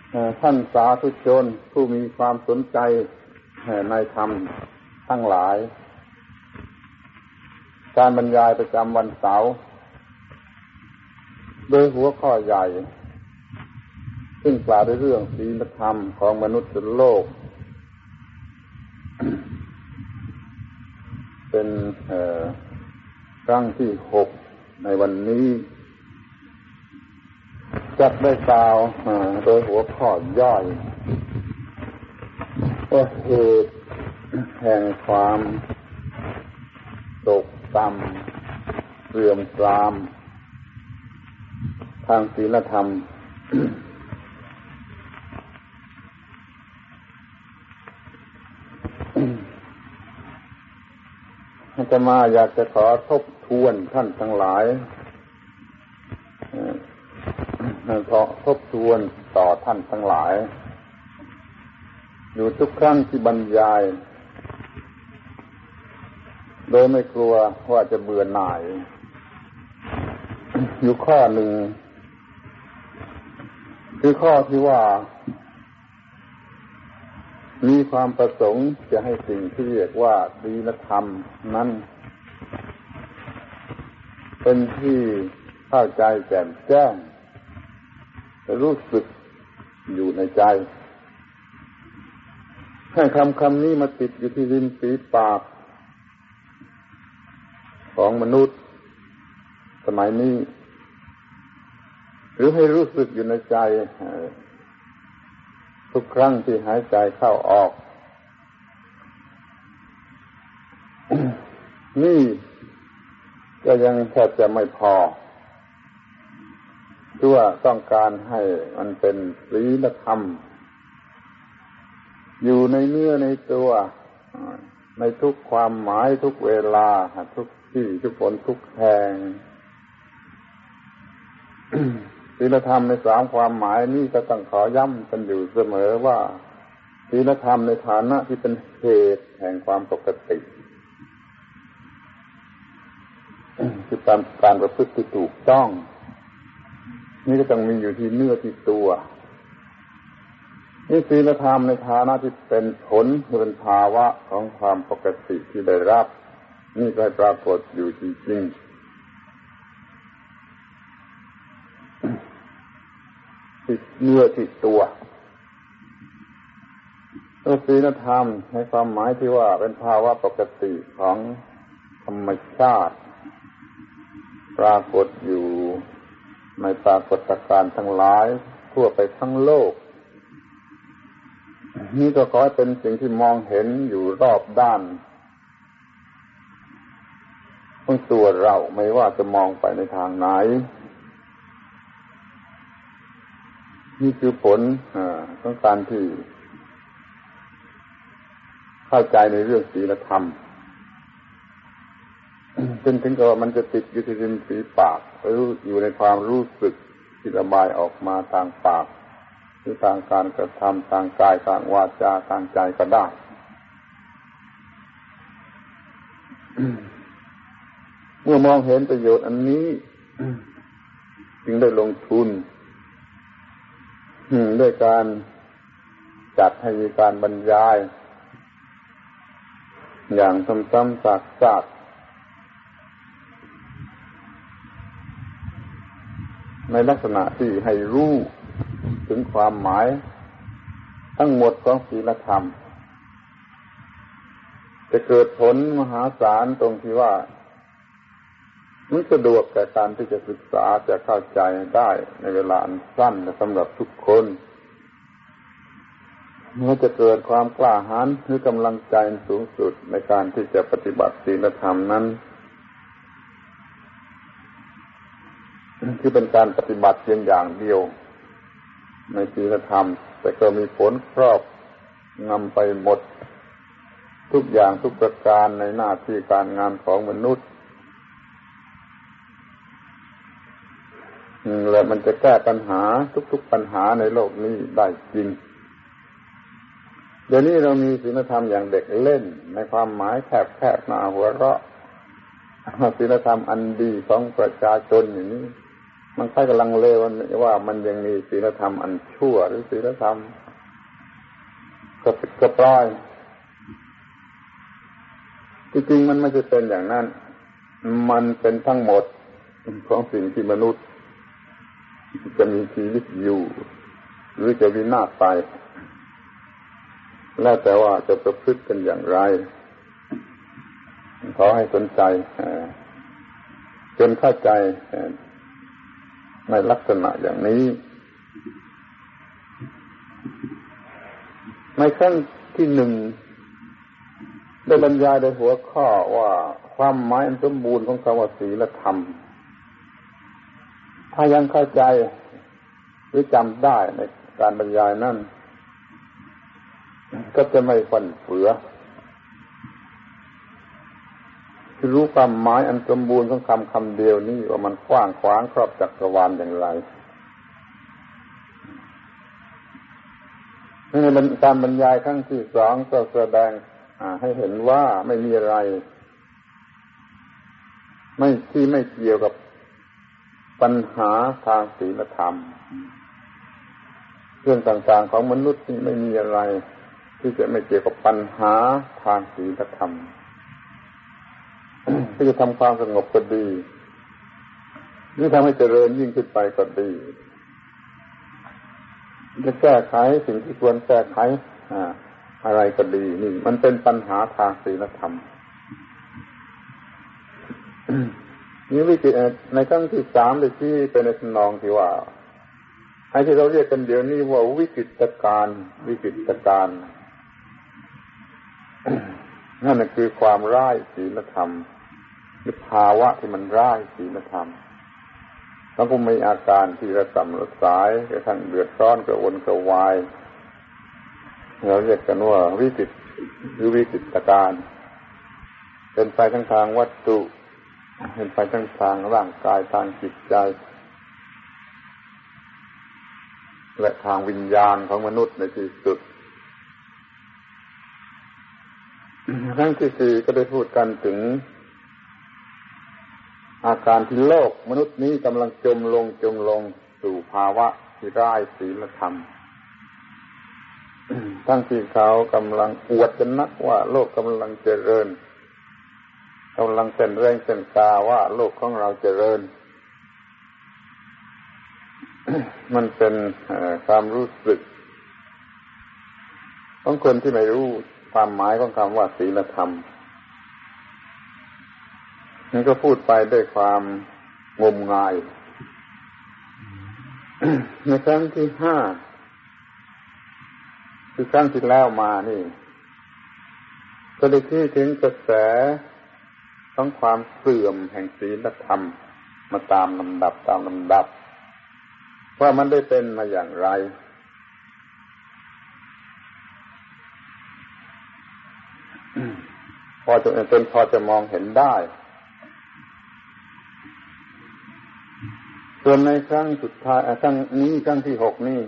ท่านสาธุชนผู้มีความสนใจในธรรมทั้งหลายการบรรยายประจำวันเสาร์โดยหัวข้อใหญ่ซึ่งกล่าวด้วยเรื่องศีลธรรมของมนุษย์โลกเป็นครั้งที่6ในวันนี้จัดได้กล่าวโดยหัวข้อย่อยว่าเหตุแห่งความตกต่ำเสื่อมทรามทางศีลธรรมอาตมาอยากจะขอทบทวนท่านทั้งหลายขอทบทวนต่อท่านทั้งหลายอยู่ทุกครั้งที่บรรยายโดยไม่กลัวว่าจะเบื่อหน่ายอยู่ข้อหนึ่งคือข้อที่ว่ามีความประสงค์จะให้สิ่งที่เรียกว่าศีลธรรมนั้นเป็นที่เข้าใจแจ่มแจ้งรู้สึกอยู่ในใจให้คำนี้มาติดอยู่ที่ริมฝีปากของมนุษย์สมัยนี้หรือให้รู้สึกอยู่ในใจทุกครั้งที่หายใจเข้าออกนี่ก็ยังแทบจะไม่พอด้วยต้องการให้มันเป็นศีลธรรมอยู่ในเนื้อในตัวในทุกความหมายทุกเวลาทุกที่ทุกคนทุกแห่ง ศีลธรรมใน3ความหมายนี้ก็ต้องขอย้ำกันอยู่เสมอว่าศีลธรรมในฐานะที่เป็นเหตุแห่งความปกติคือการประพฤติที่ถูกต้องนี่ก็ต้องมีอยู่ที่เนื้อที่ตัวนี่ศีลธรรมในฐานะที่เป็นผลเป็นภาวะของความปกติที่ได้รับนี่ก็ปรากฏอยู่จริงๆที่เนื้อที่ตัวศีลธรรมในความหมายที่ว่าเป็นภาวะปกติของธรรมชาติปรากฏอยู่ในปรากฏการณ์ทั้งหลายทั่วไปทั้งโลกนี่ก็ขอให้เป็นสิ่งที่มองเห็นอยู่รอบด้านของตัวเราไม่ว่าจะมองไปในทางไหนนี่คือผลของการที่เข้าใจในเรื่องศีลธรรมจนถึงกับมันจะติดอยู่ที่ริมฝีปากหรืออยู่ในความรู้สึกที่ระบายออกมาทางปากหรือทางการกระทำทางกายทางวาจาทางใจก็ได้ เมื่อมองเห็นประโยชน์อันนี้จึงได้ลงทุนด้วยการจัดให้มีการบรรยายอย่างซ้ำๆซากๆในลักษณะที่ให้รู้ถึงความหมายทั้งหมดของศีลธรรมจะเกิดผลมหาศาลตรงที่ว่ามันสะดวกแก่การที่จะศึกษาจะเข้าใจได้ในเวลาอันสั้นสำหรับทุกคนเมื่อจะเกิดความกล้าหาญหรือกำลังใจสูงสุดในการที่จะปฏิบัติศีลธรรมนั้นคือเป็นการปฏิบัติเพียงอย่างเดียวในศีลธรรมแต่ก็มีผลครอบงำไปหมดทุกอย่างทุกประการในหน้าที่การงานของมนุษย์และมันจะแก้ปัญหาทุกๆปัญหาในโลกนี้ได้จริงเดี๋ยวนี้เรามีศีลธรรมอย่างเด็กเล่นในความหมายแคบๆน่าหัวเราะศีลธรรมอันดีของประชาชนอย่างนี้มันค่อยกำลังเลวว่ามันยังมีศีลธรรมอันชั่วหรือศีลธรรมก็ปล่อยจริงๆมันไม่ใช่เป็นอย่างนั้นมันเป็นทั้งหมดของสิ่งที่มนุษย์จะมีชีวิตอยู่หรือจะวินาศไปแล้วแต่ว่าจะประพฤติกันอย่างไรขอให้สนใจจนเข้าใจในลักษณะอย่างนี้ในขั้นที่หนึ่งได้บรรยายในหัวข้อว่าความหมายอันสมบูรณ์ของคำว่าศีลธรรมถ้ายังเข้าใจหรือจำได้ในการบรรยายนั้นก็จะไม่ฟั่นเฟือรู้ความหมายอันสมบูรณ์ของคำเดียวนี้ว่ามันกว้างขวางครอบจักรวาลอย่างไรในการบรรยายครั้งที่สองก็แสดงให้เห็นว่าไม่มีอะไรที่ไม่เกี่ยวกับปัญหาทางศีลธรรมเรื่องต่างๆของมนุษย์ที่ไม่มีอะไรที่จะไม่เกี่ยวกับปัญหาทางศีลธรรมที่จะทำความสงบก็ดีหรือทำให้เจริญยิ่งขึ้นไปก็ดีจะแก้ไขสิ่งที่ควรแก้ไขอะไรก็ดีนี่มันเป็นปัญหาทางศีลธรรมนี่วิกฤตในครั้งที่สามเลยที่เป็นในทำนองที่ว่าไอ้ที่เราเรียกกันเดี๋ยวนี้ว่าวิกฤตการณ์นั่นคือความร้ายศีลธรรมหรือภาวะที่มันร้ายศีลธรรมแล้วก็มีอาการที่ระส่ำระสายกระทั่งเดือดร้อนกระวนกระวายเราเรียกกันว่าวิกฤตหรือวิกฤตการณ์เป็นไปทั้งทางวัตถุเป็นไปทั้งทางร่างกายทางจิตใจและทางวิญญาณของมนุษย์ในที่สุดครั้งที่สี่ก็ได้พูดกันถึงอาการที่โลกมนุษย์นี้กำลังจมลงสู่ภาวะที่ร้ายศีลธรรมทั้งที่เขากำลังอวดกันนักว่าโลกกำลังเจริญกำลังเต้นแรงเต้นกาว่าโลกของเราเจริญ มันเป็นความรู้สึกของคนที่ไม่รู้ความหมายของคำว่าศีลธรรมมันก็พูดไปด้วยความงมงาย ในครั้งที่ห้าคือครั้งที่แล้วมานี่ก็ได้ที่ถึงกระแสของความเสื่อมแห่งศีลธรรมมาตามลำดับว่ามันได้เป็นมาอย่างไรพอจะมองเห็นได้ส่วนในครั้งสุดท้ายครั้งที่หกนี่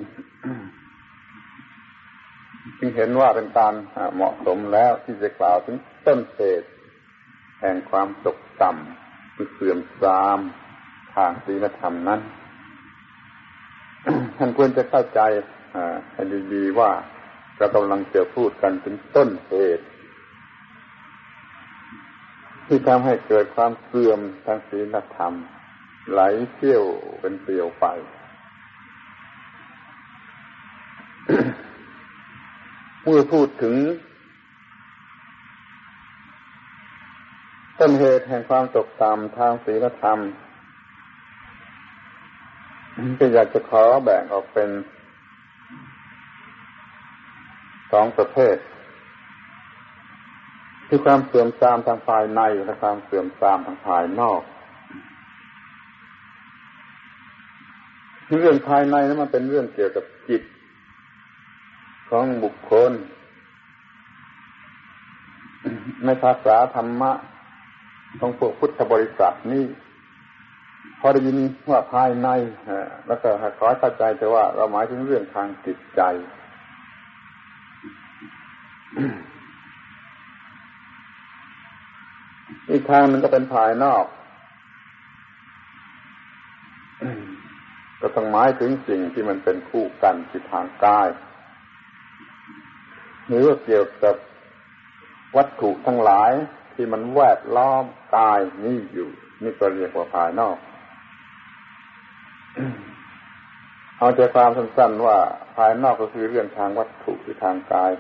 จึงเห็นว่าเป็นการเหมาะสมแล้วที่จะกล่าวถึงต้นเหตุแห่งความตกต่ำหรือเสื่อมทรามทางศีลธรรมนั้น ท่านควรจะเข้าใจให้ดีๆว่าเรากำลังจะพูดกันถึงต้นเหตุที่ทำให้เกิดความเสื่อมทางศีลธรรมไหลเชี่ยวเป็นเปลวไฟ เมื่อพูดถึงต้นเหตุแห่งความตกต่ำทางศีลธรรมก็อยากจะขอแบ่งออกเป็นสองประเภทคือความเสื่อมทรามทางภายในและความเสื่อมทรามทางภายนอกเรื่องภายในนั้นมันเป็นเรื่องเกี่ยวกับจิตของบุคคลในภาษาธรรมะของพวกพุทธบริษัทนี่พอได้ยินว่าภายในแล้วก็ขอเข้าใจแต่ว่าเราหมายถึงเรื่องทางจิตใจอีกทางนึงก็เป็นภายนอกก็ต้องหมายถึงสิ่งที่มันเป็นคู่กันที่ทางกายหรือว่าเกี่ยวกับวัตถุทั้งหลายที่มันแวดล้อมกายนี้อยู่นี่ก็เรียกว่าภายนอกเอาใจความสั้นๆว่าภายนอกก็คือเรื่องทางวัตถุหรือทางกาย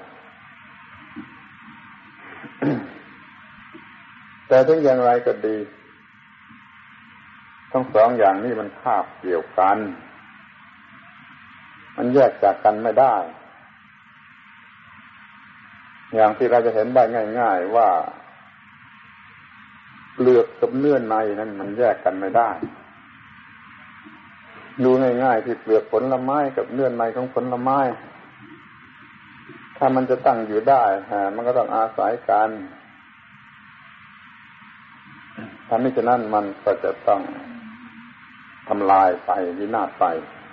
แต่ถึงอย่างไรก็ดีทั้งสองอย่างนี้มันคาบเกี่ยวกันมันแยกจากกันไม่ได้อย่างที่เราจะเห็นได้ง่ายๆว่าเปลือกกับเนื้อในนั้นมันแยกกันไม่ได้ดูง่ายๆที่เปลือกผลไม้กับเนื้อในของผลไม้ถ้ามันจะตั้งอยู่ได้มันก็ต้องอาศัยกันถ้าไม่ฉะนั้นมันก็จะต้องทำลายไปวินาศไป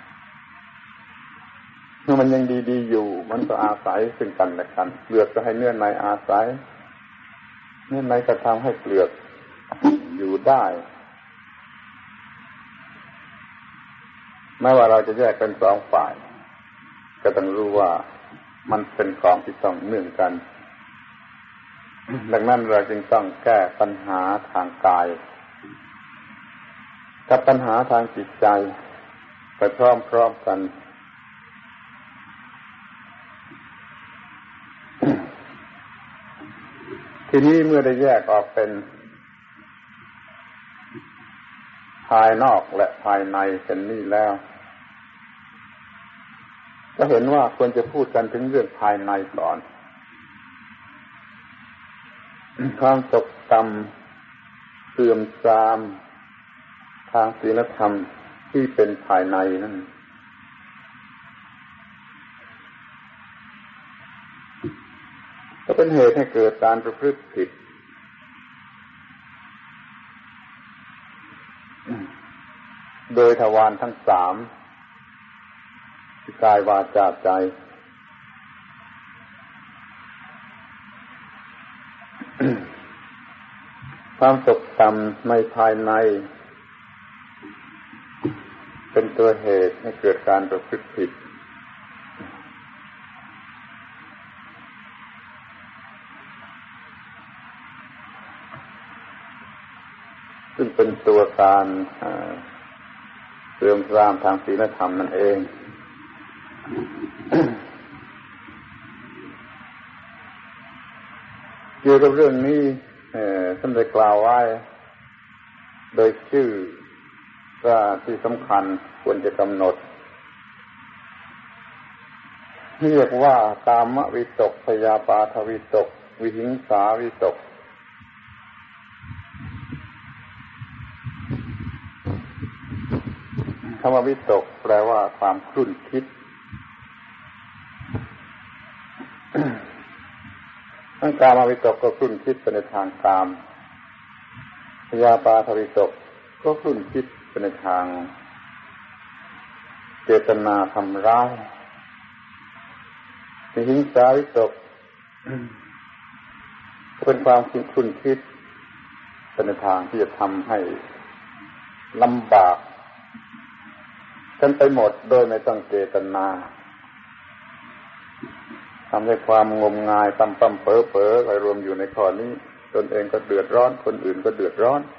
เมื่อมันยังดีๆอยู่มันก็อาศัยซึ่งกันและกันเปลือกก็ให้เนื้อในอาศัยเนื้อในก็ทำให้เปลือกอยู่ได้ไม่ว่าเราจะแยกเป็นสองฝ่ายก็ต้องรู้ว่ามันเป็นของที่ต้องเนื่องกันดังนั้นเราจึงต้องแก้ปัญหาทางกายกับปัญหาทางจิตใจไปพร้อมๆกันทีนี้เมื่อได้แยกออกเป็นภายนอกและภายในเป็นนี่แล้วก็เห็นว่าควรจะพูดกันถึงเรื่องภายในก่อนความตกต่ำเสื่อมทรามทางศีลธรรมที่เป็นภายในนั่นก็เป็นเหตุให้เกิดการประพฤติผิดโดยทวารทั้งสามคือกายวาจาใจความตกต่ำในภายในเป็นตัวเหตุให้เกิดการประพฤติผิดซึ่งเป็นตัวการเสื่อมทรามทางศีลธรรมนั่นเองเกี่ยวกับเรื่องนี้ท่านได้กล่าวไว้โดยชื่อว่าที่สำคัญควรจะกำหนดเรียกว่ากามวิตกพยาบาทวิตกวิหิงสาวิตกคำว่าวิตกแปลว่าความครุ่นคิดทั้งกามวิตกก็ครุ่นคิดไปในทางกามพยาบาทวิตกก็ครุ่นคิดไปในทางเจตนาทำร้ายวิหิงสาวิตกก็เป็นความครุ่นคิดไปในทางที่จะทำให้ลำบากกันไปหมดโดยไม่ต้องเจตนาทำให้ความงมงายตำเป๋อไปรวมอยู่ในข้อนี้ตนเองก็เดือดร้อนคนอื่นก็เดือดร้อน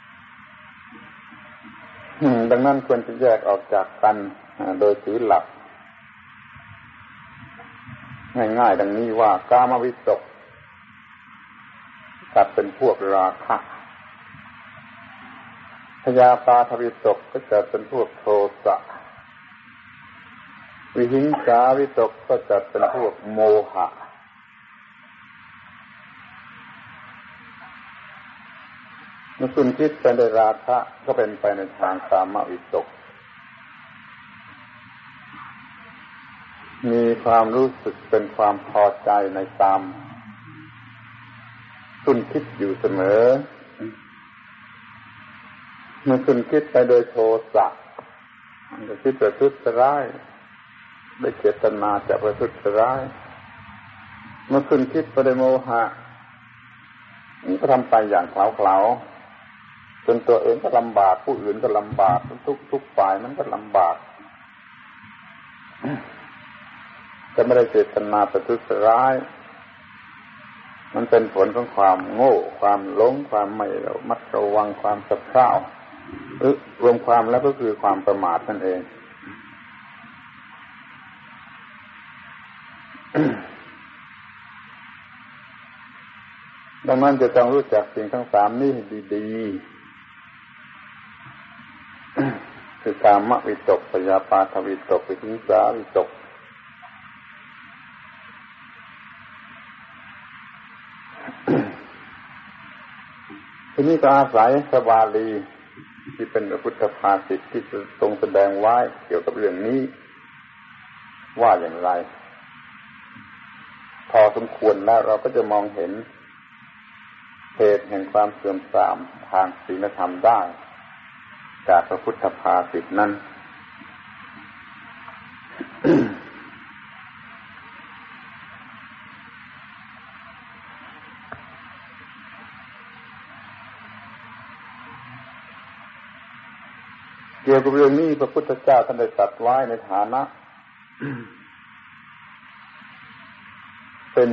ดังนั้นควรจะแยกออกจากกันโดยถือหลักง่ายๆดังนี้ว่ากามวิตกจัดเป็นพวกราคะพยาบาทวิตกก็จัดเป็นพวกโทสะวิหิงสาวิตกก็จัดเป็นพวกโมหะเมื่อคุณคิดไปในราคะก็เป็นไปในทางกามวิตกมีความรู้สึกเป็นความพอใจในกามคุณคิดอยู่เสมอเมื่อคุณคิดไปโดยโทสะมันจะคิดประทุษร้ายได้เจตนาจะประทุษร้ายเมื่อคุณคิดไปโดยโมหะมันก็ทำไปอย่างเขลาจนตัวเองก็ลำบากผู้อื่นก็ลำบากทุกฝ่ายมันก็ลำบากจะไม่ได้เจตนาประทุษร้ายมันเป็นผลของความโง่ความหลงความไม่ระมัดระวังความสะเพร่าหรือรวมความแล้วก็คือความประมาทนั่นเอง ดังนั้นจะต้องรู้จักสิ่งทั้งสามนี้ดีๆ คือกามวิตกพยาปาทวิตกวิหิงสาวิตกทีนี้ก็อาศัยพระบาลีที่เป็นพระพุทธภาษิตที่ทรงแสดงไว้เกี่ยวกับเรื่องนี้ว่าอย่างไรพอสมควรแล้วเราก็จะมองเห็นเหตุแห่งความเสื่อมทรามทางศีลธรรมได้จากพระพุทธภาษิตนั้น เกี่ยวกับเรื่องนี้พระพุทธเจ้าท่านได้ตรัสไว้ในฐานะ เป็น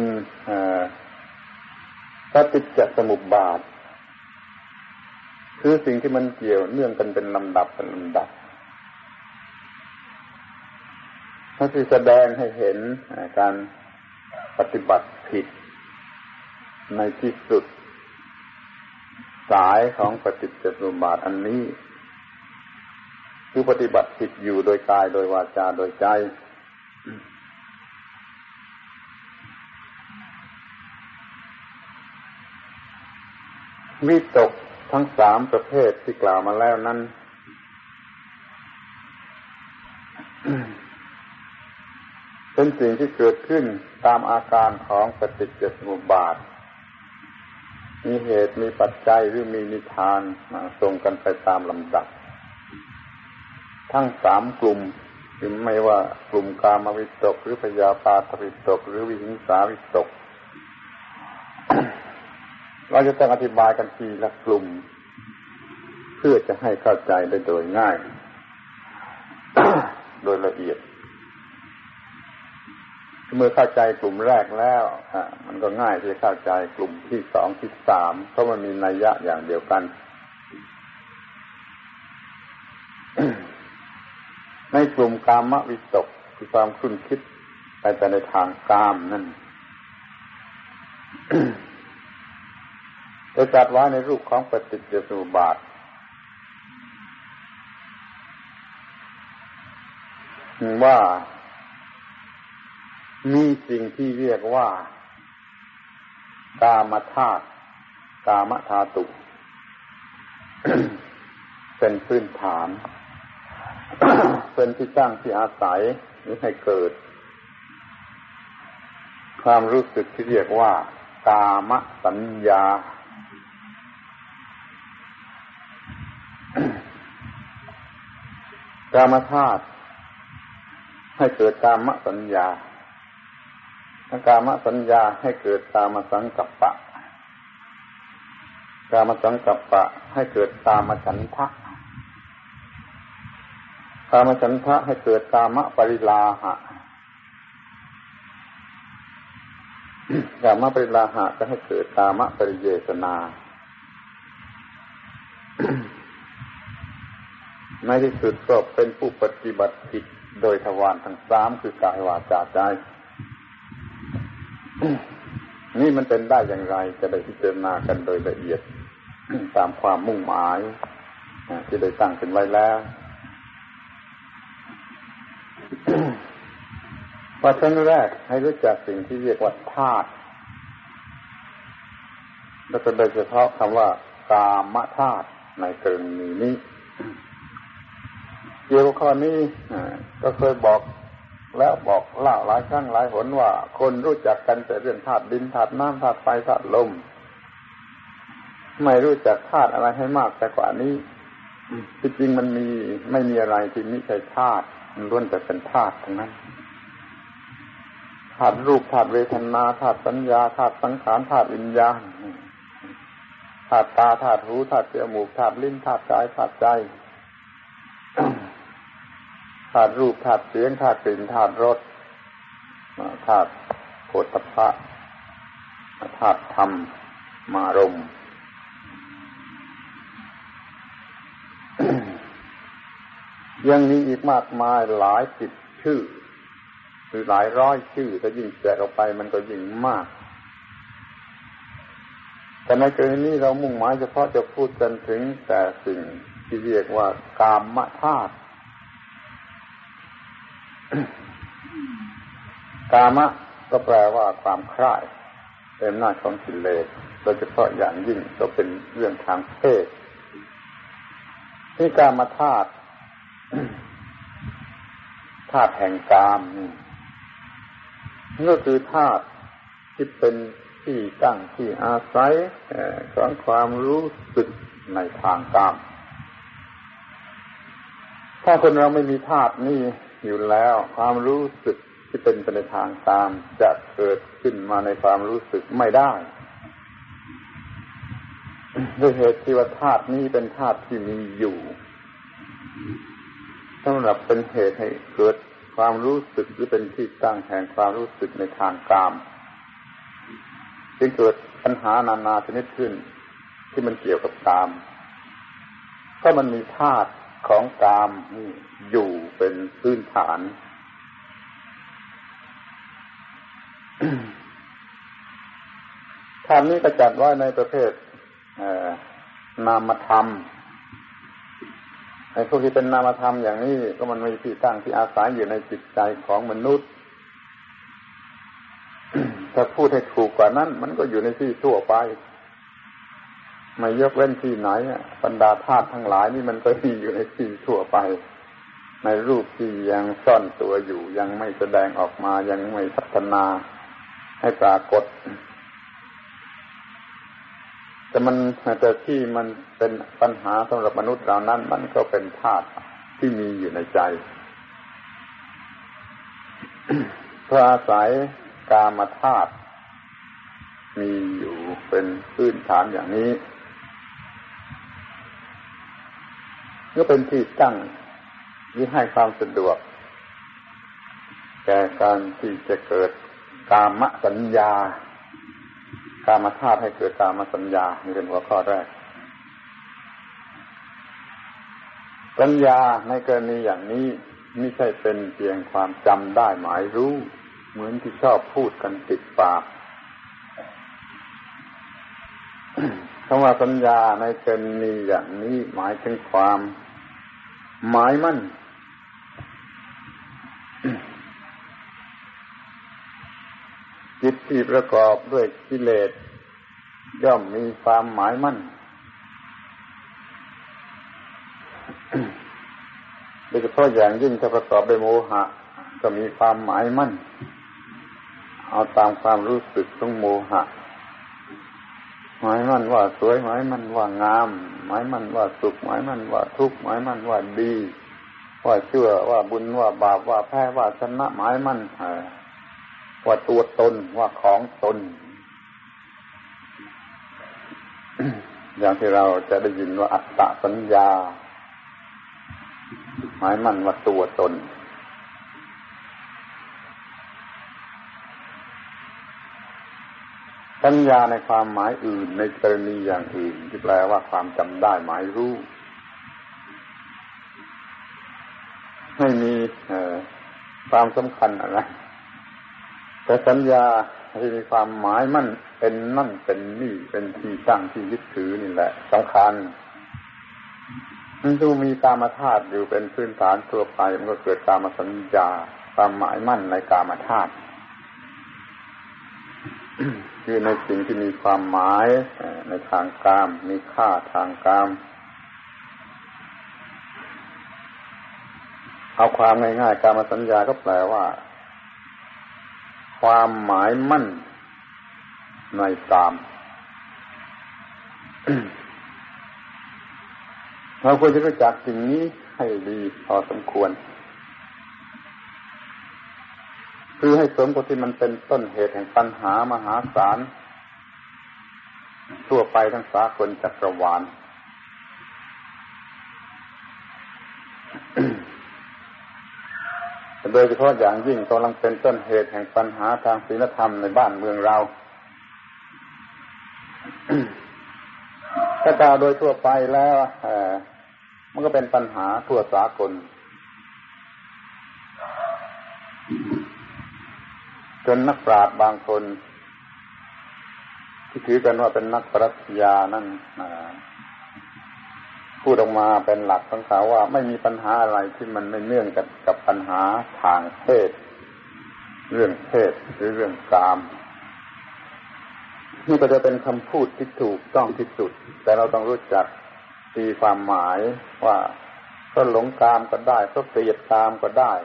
ปฏิจจสมุปบาทคือสิ่งที่มันเกี่ยวเนื่องกันเป็นลำดับถ้าที่แสดงให้เห็นการปฏิบัติผิดในที่สุดสายของปฏิจจสมุปบาทอันนี้คือปฏิบัติผิดอยู่โดยกายโดยวาจาโดยใจวิตกทั้งสามประเภทที่กล่าวมาแล้วนั้น เป็นสิ่งที่เกิดขึ้นตามอาการของปฏิจจสมุปบาทมีเหตุมีปัจจัยหรือมีนิทานส่งกันไปตามลำดับทั้งสามกลุ่มคือไม่ว่ากลุ่มกามวิตกหรือพยาปาทวิตกหรือวิหิงสาวิตก เราจะต้องอธิบายกันทีละกลุ่มเพื่อจะให้เข้าใจได้โดยง่าย โดยละเอียดเมื่อเข้าใจกลุ่มแรกแล้วมันก็ง่ายที่จะเข้าใจกลุ่มที่สองที่สามเพราะมันมีนัยยะอย่างเดียวกัน ในกลุ่มกามวิตกคือความคุ้นคิดไปแต่ในทางกามนั่น จะจัดไว้ในรูปของปฏิจจสมุปบาทว่ามีสิ่งที่เรียกว่ากามธาตุกามธาตุ เป็นพื้นฐาน เป็นที่ตั้งที่อาศัยหรือให้เกิดความรู้สึกที่เรียกว่ากามสัญญากามธาตุให้เกิดกามสัญญากามสัญญาให้เกิดกามสังกัปปะกามสังกัปปะให้เกิดกามฉันทะกามฉันทะให้เกิดกามปริลาหะกามปริลาหะก็ให้เกิดกามปริเยสนาในที่สุดก็เป็นผู้ปฏิบัติผิดโดยทวารทั้งสามคือกายวาจาใจนี่มันเป็นได้อย่างไรจะได้พิจารณากันโดยละเอียด ตามความมุ่งหมายที่ได้ตั้งขึ้นไว้แล้ว ประการแรกให้รู้จักสิ่งที่เรียกว่าธาตุแล้วก็โดยเฉพาะคำว่ากามธาตุในกรณีนี้เกี่ยวกับข้อนี้ก็เคยบอกแล้วบอกเล่าหลายครั้งหลายหนว่าคนรู้จักกันแต่เรื่องธาตุดินธาตุน้ำธาตุไฟธาตุลมไม่รู้จักธาตุอะไรให้มากแต่กว่านี้ที่จริงมันไม่มีอะไรที่ไม่ใช่ธาตุมันล้วนแต่เป็นธาตุทั้งนั้นธาตุรูปธาตุเวทนาธาตุสัญญาธาตุสังขารธาตุวิญญาณธาตุตาธาตุหูธาตุจมูกธาตุลิ้นธาตุกายธาตุใจ ธาตุรูปธาตุเสียงธาตุกลิ่นธาตุรสธาตุโผฏฐัพพะธาตุธรรมมารมณ์ ยังมีอีกมากมายหลายสิบชื่อหรือหลายร้อยชื่อถ้ายิ่งแจกออกไปมันก็ยิ่งมากแต่ในกรณีนี้เรามุ่งหมายเฉพาะจะพูดกันถึงแต่สิ่งที่เรียกว่ากามธาตุ กามะก็แปลว่าความใคร่เป็นอำนาจของกิเลสโดยเฉพาะอย่างยิ่งก็เป็นเรื่องทางเพศที่กามธาตุธาตุแห่งกามนี่ก็คือธาตุที่เป็นที่ตั้งที่อาศัยของความรู้สึกในทางกามถ้าคนเราไม่มีธาตุนี้อยู่แล้วความรู้สึกที่เป็นไปในทางกามจะเกิดขึ้นมาในความรู้สึกไม่ได้ด้วยเหตุที่ว่าธาตุนี้เป็นธาตุที่มีอยู่สำหรับเป็นเหตุให้เกิดความรู้สึกหรือเป็นที่ตั้งแห่งความรู้สึกในทางกามจึงเกิดปัญหานานาชนิดขึ้นที่มันเกี่ยวกับกามก็มันมีธาตุของกามนี่อยู่เป็นพื้นฐานธรรมนี้ก็จัดไว้ในประเภทนามธรรมไอ้พวกที่เป็นนามธรรมอย่างนี้ก็มันมีที่ตั้งที่อาศัยอยู่ในจิตใจของมนุษย์ ถ้าพูดให้ถูกกว่านั้นมันก็อยู่ในที่ทั่วไปไม่ยกเว้นที่ไหนบรรดาธาตุทั้งหลายนี่มันก็มีอยู่ในที่ทั่วไปในรูปที่ยังซ่อนตัวอยู่ยังไม่แสดงออกมายังไม่พัฒนาให้ปรากฏแต่ที่มันเป็นปัญหาสำหรับมนุษย์เหล่านั้นมันก็เป็นธาตุที่มีอยู่ในใจ เพราะอาศัยกามธาตุมีอยู่เป็นพื้นฐานอย่างนี้ก็เป็นที่ตั้งที่ให้ความสะดวกแก่การที่จะเกิดกามสัญญากามธาตุให้เกิดกามสัญญานี่เป็นหัวข้อแรกสัญญาในกรณีอย่างนี้ไม่ใช่เป็นเพียงความจำได้หมายรู้เหมือนที่ชอบพูดกันติดปาก คำว่าสัญญาในกรณีอย่างนี้หมายถึงความหมายมั่น จิตที่ประกอบด้วยกิเลสย่อมมีความหมายมั่น โดยเฉพาะอย่างยิ่งถ้าประกอบด้วยโมหะก็มีความหมายมั่นเอาตามความรู้สึกของโมหะหมายมั่นว่าสวยหมายมั่นว่างามหมายมั่นว่าสุขหมายมั่นว่าทุกข์หมายมั่นว่าดีว่าชั่วว่าบุญว่าบาปว่าแพ้ว่าชนะหมายมั่นว่าตัวตนว่าของตน อย่างที่เราจะได้ยินว่าอัตตสัญญาหมายมั่นว่าตัวตนสัญญาในความหมายอื่นในกรณีอย่างอื่นที่แปลว่าความจำได้หมายรู้ไม่มีความสำคัญอะไรแต่สัญญาที่มีความหมายมั่นเป็นนั่นเป็นนี่เป็นที่ตั้งที่ยึดถือนี่แหละสำคัญมันดูมีกามธาตุอยู่เป็นพื้นฐานทั่วไปมันก็เกิดกามสัญญาความหมายมั่นในกามธาตุ คือในสิ่งที่มีความหมายในทางกามมีค่าทางกามเอาความง่ายๆกามสัญญาก็แปลว่าความหมายมั่นในกาม เราควรจะรู้จักสิ่งนี้ให้ดีพอสมควรคือให้สมกับที่มันเป็นต้นเหตุแห่งปัญหามหาศาลทั่วไปทั้งสากลจักรวาล โดยเฉพาะอย่างยิ่งกำลังเป็นต้นเหตุแห่งปัญหาทางศีลธรรมในบ้านเมืองเรา ถ้ากล่าวโดยทั่วไปแล้วมันก็เป็นปัญหาทั่วสากลจนนักปราชญ์บางคนที่ถือกันว่าเป็นนักปรัชญานั่นพูดออกมาเป็นหลักของเขาว่าไม่มีปัญหาอะไรที่มันไม่เนื่องกับปัญหาทางเพศเรื่องเพศหรือเรื่องกามนี่ก็จะเป็นคำพูดที่ถูกต้องที่สุดแต่เราต้องรู้จักตีความหมายว่าก็หลงกามก็ได้ก็เกลียดกามก็ได้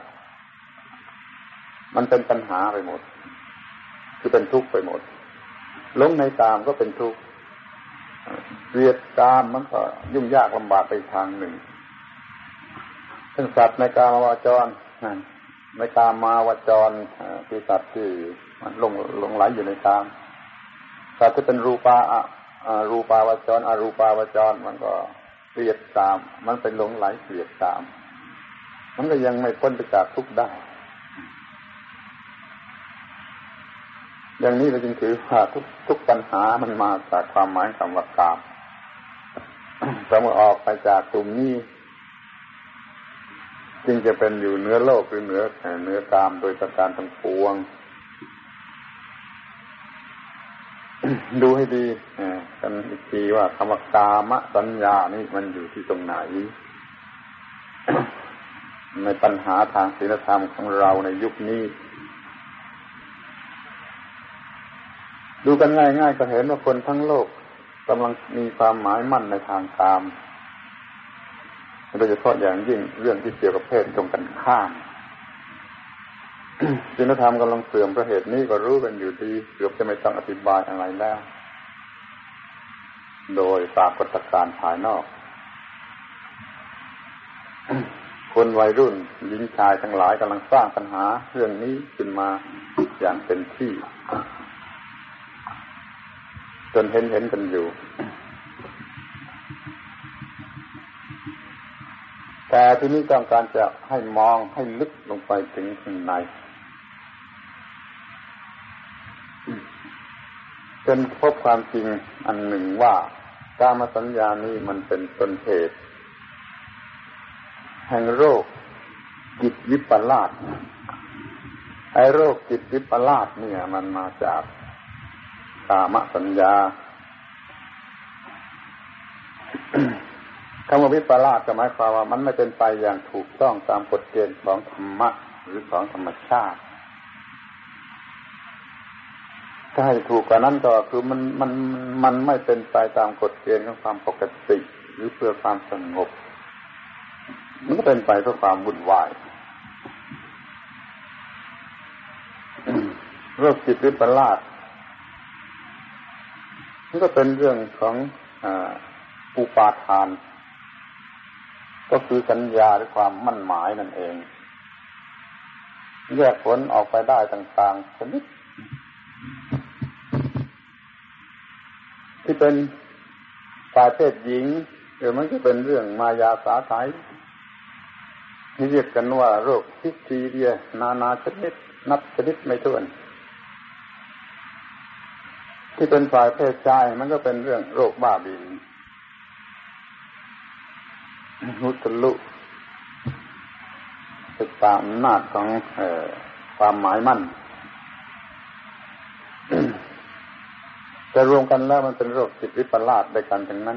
มันเป็นปัญหาไปหมดคือเป็นทุกข์ไปหมดหลงในกามก็เป็นทุกข์เกลียดกามมันก็ยุ่งยากลำบากไปทางหนึ่งซึ่งสัตว์ในกามาวจรในกามาวจรคือสัตว์ที่มันหลงไหลอยู่ในกามสัตว์ที่เป็นรูปาวจรอรูปาวจรมันก็เกลียดกามมันเป็นหลงไหลเกลียดกามมันก็ยังไม่พ้นไปจากทุกข์ได้อย่างนี้เราจึงถือว่าทุกปัญหามันมาจากความหมายคำว่ากามแต่เมื่อออกไปจากกลุ่มนี้จึงจะเป็นอยู่เหนือโลกหรือเหนือกามโดยประการทั้งปวง ดูให้ดีกันอีกทีว่าคำว่ากามสัญญานี่มันอยู่ที่ตรงไหน ในปัญหาทางศีลธรรมของเราในยุคนี้ดูกันง่ายๆก็เห็นว่าคนทั้งโลกกำลังมีความหมายมั่นในทางกามโดยเฉพาะอย่างยิ่งเรื่องที่เกี่ยวกับเพศตรงกันข้าม ศีลธรรมกำลังเสื่อมเพราะเหตุนี้ก็รู้กันอยู่ดีเกือบจะไม่ต้องอธิบายอะไรแล้วโดยปรากฏการณ์ภายนอก คนวัยรุ่นหญิงชายทั้งหลายกำลังสร้างปัญหาเรื่องนี้ขึ้นมาอย่างเต็มที่จนเห็นกันอยู่แต่ที่นี้ต้องการจะให้มองให้ลึกลงไปถึงข้างในจนพบความจริงอันหนึ่งว่ากามสัญญานี้มันเป็นต้นเหตุแห่งโรคจิตวิปลาสไอ้โรคจิตวิปลาสเนี่ยมันมาจากกามสัญญา คำว่าวิปลาสหมายความว่ามันไม่เป็นไปอย่างถูกต้องตามกฎเกณฑ์ของธรรมะหรือของธรรมชาติถ้าให้ถูกกว่านั้นก็คือมันไม่เป็นไปตามกฎเกณฑ์ของความปกติหรือเพื่อความสงบมันก็เป็นไปเพื่อความวุ่นวายโรคจิตวิปลาสมันก็เป็นเรื่องของอุปาทานก็คือสัญญาหรือความมั่นหมายนั่นเองแยกผลออกไปได้ต่างๆชนิดที่เป็นฝ่ายเพศหญิงมันก็เป็นเรื่องมายาสาไถที่เรียกกันว่าโรคฮิสทีเรียนาชนิดนับชนิดไม่ถ้วนที่เป็นฝ่ายเพศชายมันก็เป็นเรื่องโรคบ้าบินหุตลุติดตามอำนาจของความหมายมั่น แต่รวมกันแล้วมันเป็นโรคจิตวิปลาสด้วยกันทั้งนั้น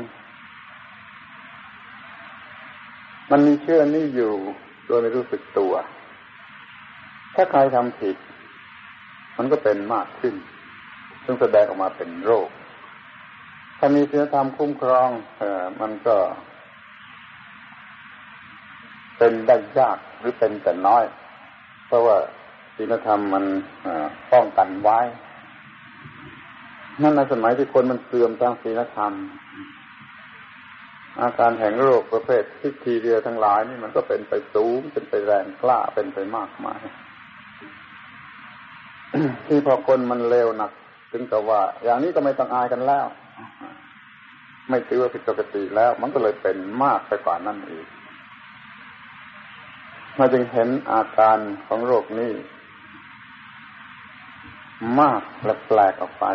มันมีเชื้อนี้อยู่โดยไม่รู้สึกตัวถ้าใครทำผิดมันก็เป็นมากขึ้นซึ่งแสดงออกมาเป็นโรคถ้ามีศีลธรรมคุ้มครองมันก็เป็นได้ยากหรือเป็นแต่น้อยเพราะว่าศีลธรรมมันป้องกันไว้นั่นในสมัยที่คนมันเสื่อมทางศีลธรรมอาการแห่งโรคประเภททิฏฐิเรียทั้งหลายนี่มันก็เป็นไปสูงเป็นไปแรงกล้าเป็นไปมากมายที่พอคนมันเลวหนักถึงกับว่าอย่างนี้ก็ไม่ต้องอายกันแล้วไม่ถือว่าผิดปกติแล้วมันก็เลยเป็นมากไปกว่านั้นอีกมาจึงเห็นอาการของโรคนี้มากและแปลกออกไป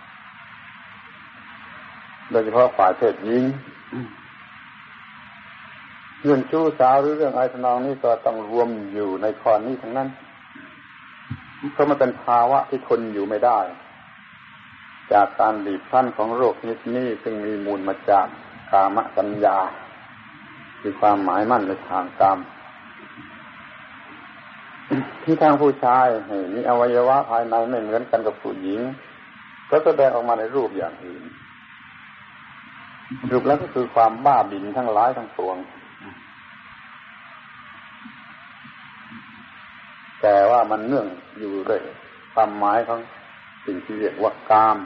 โดยเฉพาะฝ่ายเพศหญิงเรื่องชู้สาวหรือเรื่องอะไรทำนองนี้ก็ต้องรวมอยู่ในข้อนี้ทั้งนั้นเพราะมันเป็นภาวะที่ทนอยู่ไม่ได้จากการบีบคั้นของโรคชนิดนี้ซึ่งมีมูลมาจากกามสัญญาคือความหมายมั่นในทางกามที่ทางผู้ชายมีอวัยวะภายในไม่เหมือนกันกับผู้หญิงก็แสดงออกมาในรูปอย่างอื่นรูปแล้วก็คือความบ้าบิ่นทั้งหลายทั้งปวงแต่ว่ามันเนื่องอยู่ด้วยความหมายของสิ่งที่เรียกว่ากาม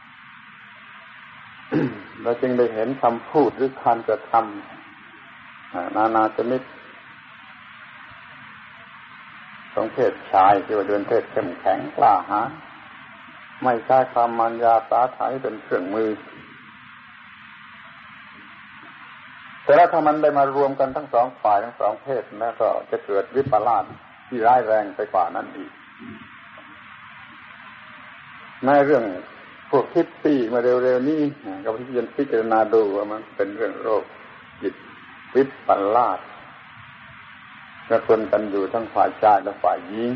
เราจึงได้เห็นคำพูดหรือการกระทำนานาชนิดของเพศชายที่ว่าเดินเพศเข้มแข็งกล้าหาญไม่ใช้ความมารยาสาไถเป็นเครื่องมือแต่ถ้ามันได้มารวมกันทั้งสองฝ่ายทั้งสองเพศแล้วก็จะเกิดวิปลาสที่ร้ายแรงไปกว่านั้นอีกในเรื่องพวกคิดปี้มาเร็วๆนี้ก็พิจารณาดูว่ามันเป็นเรื่องโรคจิตวิปลาสกระทนกันอยู่ทั้งฝ่ายชายและฝ่ายหญิง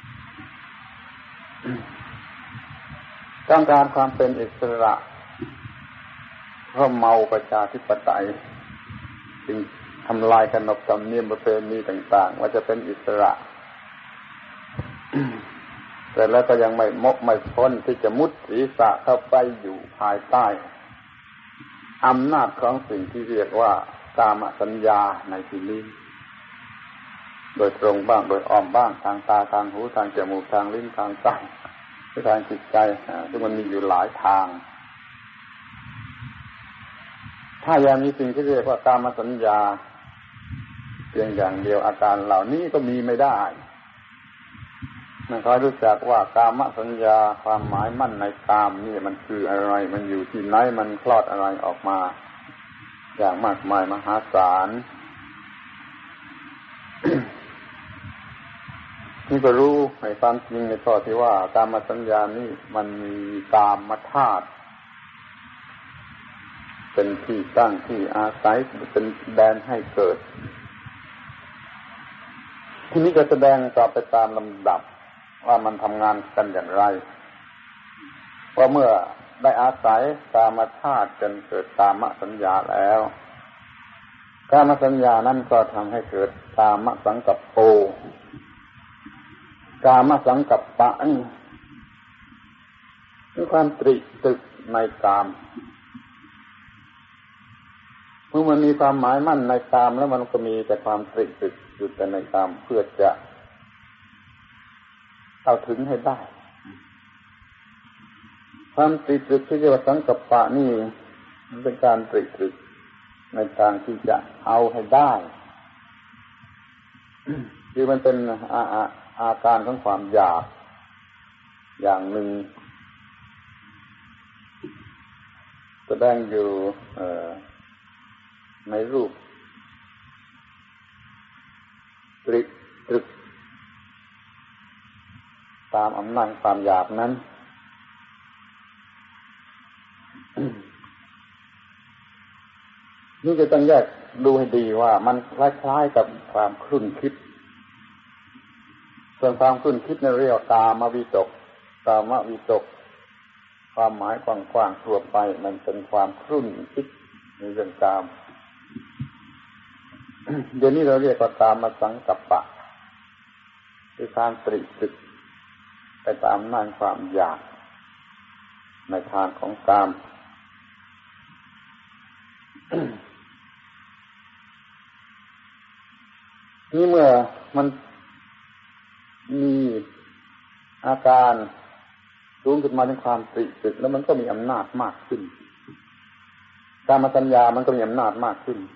ต้องการความเป็นอิสระเพราะเมาประชาธิปไตยจึงทำลายขนบธรรมเนียมประเพณีต่างๆว่าจะเป็นอิสระ แต่แล้วก็ยังไม่พ้นที่จะมุดศีรษะเข้าไปอยู่ภายใต้อำนาจของสิ่งที่เรียกว่ากามสัญญาในที่นี้โดยตรงบ้างโดยอ้อมบ้างทางตาทางหูทางจมูกทางลิ้นทางกายหรือทางจิตใจซึ่งมันมีอยู่หลายทางถ้ายังมีสิ่งที่เรียกว่ากามสัญญาเพียงอย่างเดียวอาการเหล่านี้ก็มีไม่ได้มันคอยรู้จักว่ากามสัญญาความหมายมั่นในกามนี่มันคืออะไรมันอยู่ที่ไหนมันคลอดอะไรออกมาอย่างมากมายมหาศาล นี่ก็รู้ในความจริงในข้อที่ว่ากามสัญญานี่มันมีกามธาตุเป็นที่ตั้งที่อาศัยเป็นแดนให้เกิดที่นี้ก็แสดงต่อไปตามลำดับว่ามันทำงานกันอย่างไรว่าเมื่อได้อาศัยกามธาตุจนเกิดกามสัญญาแล้วกามสัญญานั้นก็ทำให้เกิดกามสังกัปโปกามสังกัปปะนี่คือความตรึกในกามเมื่อมันมีความหมายมั่นในกามแล้วมันก็มีแต่ความตรึกอยู่แต่ในกามเพื่อจะเข้าถึงให้ได้ความตรึกที่เรียกว่าสังกัปปะนี่มันเป็นการตรึกในทางที่จะเอาให้ได้คือมันเป็นอาการของความอยากอย่างหนึ่งแสดงอยู่ในรูปตรึกตามอำนาจความอยากนั้น นี่จะต้องแยกดูให้ดีว่ามันคล้ายๆกับความครุ่นคิดส่วนความครุ่นคิดในเรียกกามวิตกกามวิตกความหมายกว้างๆทั่วไปมันเป็นความครุ่นคิดในเรื่องกาม เดี๋ยวนี้เราเรียกว่ากามสังกัปปะคือการตรึกไปตามอำนาจความอยากในทางของกาม นี่เมื่อมันมีอาการสูงขึ้นมาในความตรึกแล้วมันก็มีอำนาจมากขึ้นกามสัญญามันก็มีอำนาจมากขึ้น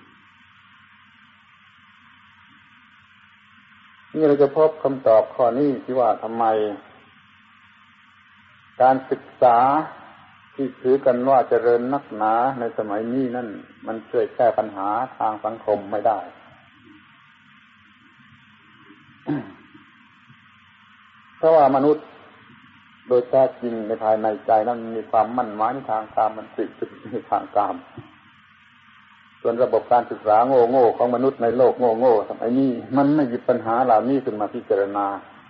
นี่เราจะพบคำตอบข้อนี้ที่ว่าทำไมการศึกษาทที่ถือกันว่าเจริญนักหนาในสมัยนี้นั่นมันช่วยแก้ปัญหาทางสังคมไม่ได้ เพราะว่ามนุษย์โดยแท้จริงในภายในใจนั้นมีความมั่นหมายในทางกามมันติดในทางกามส่วนระบบการศึกษาโง่ๆของมนุษย์ในโลกโง่ๆสมัยนี้มันไม่หยิบปัญหาเหล่านี้ขึ้นมาพิจารณา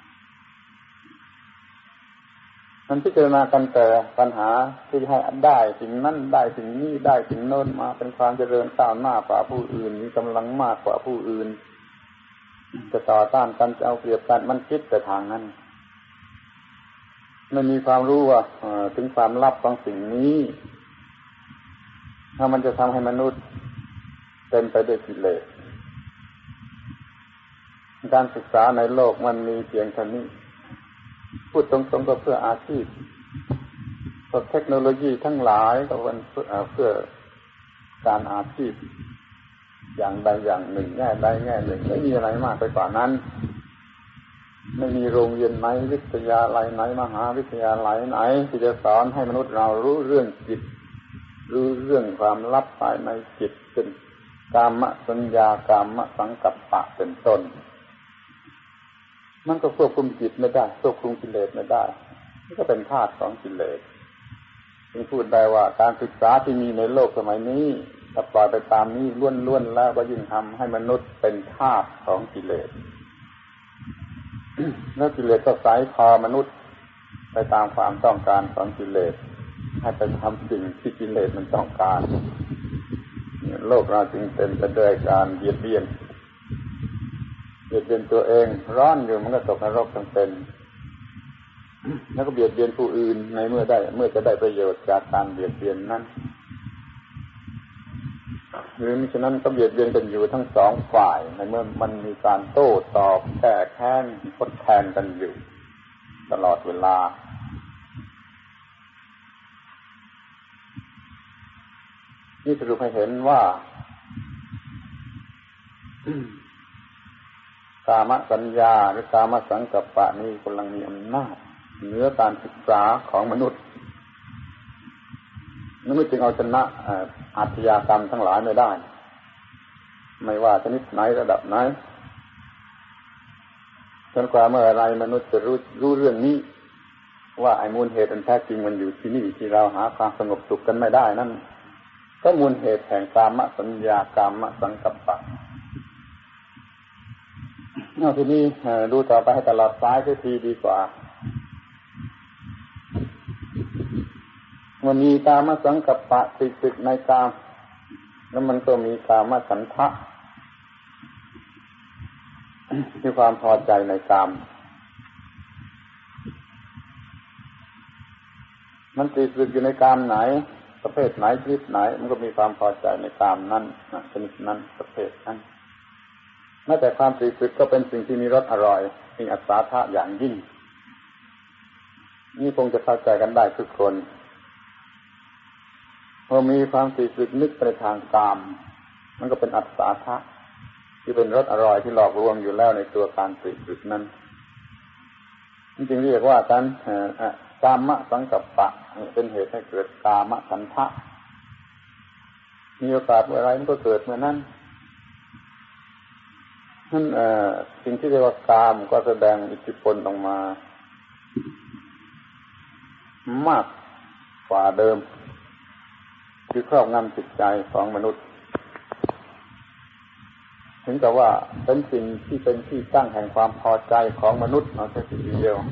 มันพิจารณากันแต่ปัญหาที่ให้ได้สิ่งนั้นได้สิ่งนี้ได้สิ่งโน้นมาเป็นความเจริญก้าวหน้ากว่าผู้อื่นมีกำลังมากกว่าผู้อื่นจะต่อต้านกันจะเอาเปรียบกันมันคิดแต่ทางนั้นไม่มีความรู้ว่าถึงความลับของสิ่งนี้ถ้ามันจะทำให้มนุษย์เต็มไปด้วยกิเลสการศึกษาในโลกมันมีเพียงเท่านี้พูดตรงๆก็เพื่ออาชีพพวกเทคโนโลยีทั้งหลายก็เป็นเพื่อการอาชีพอย่างใดอย่างหนึ่งแง่ใดแง่หนึ่งไม่มีอะไรมากไปกว่านั้นไม่มีโรงเรียนไหนวิทยาลัยไหนมหาวิทยาลัยไหนที่จะสอนให้มนุษย์เรารู้เรื่องจิตรู้เรื่องความลับภายในจิตเป็นกามสัญญากามสังกัปปะเป็นต้นมันก็ควบคุมจิตไม่ได้ควบคุมกิเลสไม่ได้นี่ก็เป็นธาตุของกิเลสจึงพูดได้ว่าการศึกษาที่มีในโลกสมัยนี้ถ้าปล่อยไปตามนี้ล้วนๆแล้วก็ยิ่งทำให้มนุษย์เป็นทาสของกิเลส แล้วกิเลสก็สายคอมนุษย์ไปตามความต้องการของกิเลสให้ไปทำสิ่งที่กิเลสมันต้องการโลกเราจึงเต็มไปด้วยการเบียดเบียนตัวเองร้อนอยู่มันก็ตกนรกทั้งเป็นแล้วก็เบียดเบียนผู้อื่นในเมื่อจะได้ประโยชน์จากการเบียดเบียนนั้นหรือมิฉะนั้นก็เบียดเบียนกันอยู่ทั้งสองฝ่ายในเมื่อมันมีการโต้ตอบแก้แค้นทดแทนกันอยู่ตลอดเวลานี่สรุปให้เห็นว่ากามสัญญาหรือกามสังกัปปะนี้กำลังมีอำนาจเหนือการศึกษาของมนุษย์จึงเอาชนะอาชญากรรมทั้งหลายไม่ได้ไม่ว่าชนิดไหนระดับไหนจนกว่าเมื่อไรมนุษย์จะรู้เรื่องนี้ว่าไอ้มูลเหตุอันแท้จริงมันอยู่ที่นี่ที่เราหาความสงบสุขกันไม่ได้นั่นก็มูลเหตุแห่งกามสัญญากามสังกัปปะเอาทีนี้ดูต่อไปให้ตลอดสายทีดีกว่ามันมีกามสังกัปปะติดในกามแล้วมันก็มีกามฉันทะคือความพอใจในกามมันติดอยู่ในกามไหนประเภทไหนชนิดไหนมันก็มีความพอใจในกามนั้นชนิดนั้นประเภทนั้นแม้แต่ความติดก็เป็นสิ่งที่มีรสอร่อยมีอัศทะอย่างยิ่งนี่คงจะเข้าใจกันได้ทุกคนพอมีความติดนึกไปทางกามมันก็เป็นอัศทะที่เป็นรสอร่อยที่หลอกลวงอยู่แล้วในตัวการติดนั้นจริงๆเรียกว่าการกามสังกัปปะเป็นเหตุให้เกิดกามฉันทะมีโอกาสเมื่อไรมันก็เกิดเมื่อนั้นนั่นสิ่งที่เรียกว่ากามก็แสดงอิทธิพลออกมามากกว่าเดิมคือครอบงำจิตใจของมนุษย์ถึงกับว่าเป็นสิ่งที่เป็นที่ตั้งแห่งความพอใจของมนุษย์เอาแค่ทีเดียว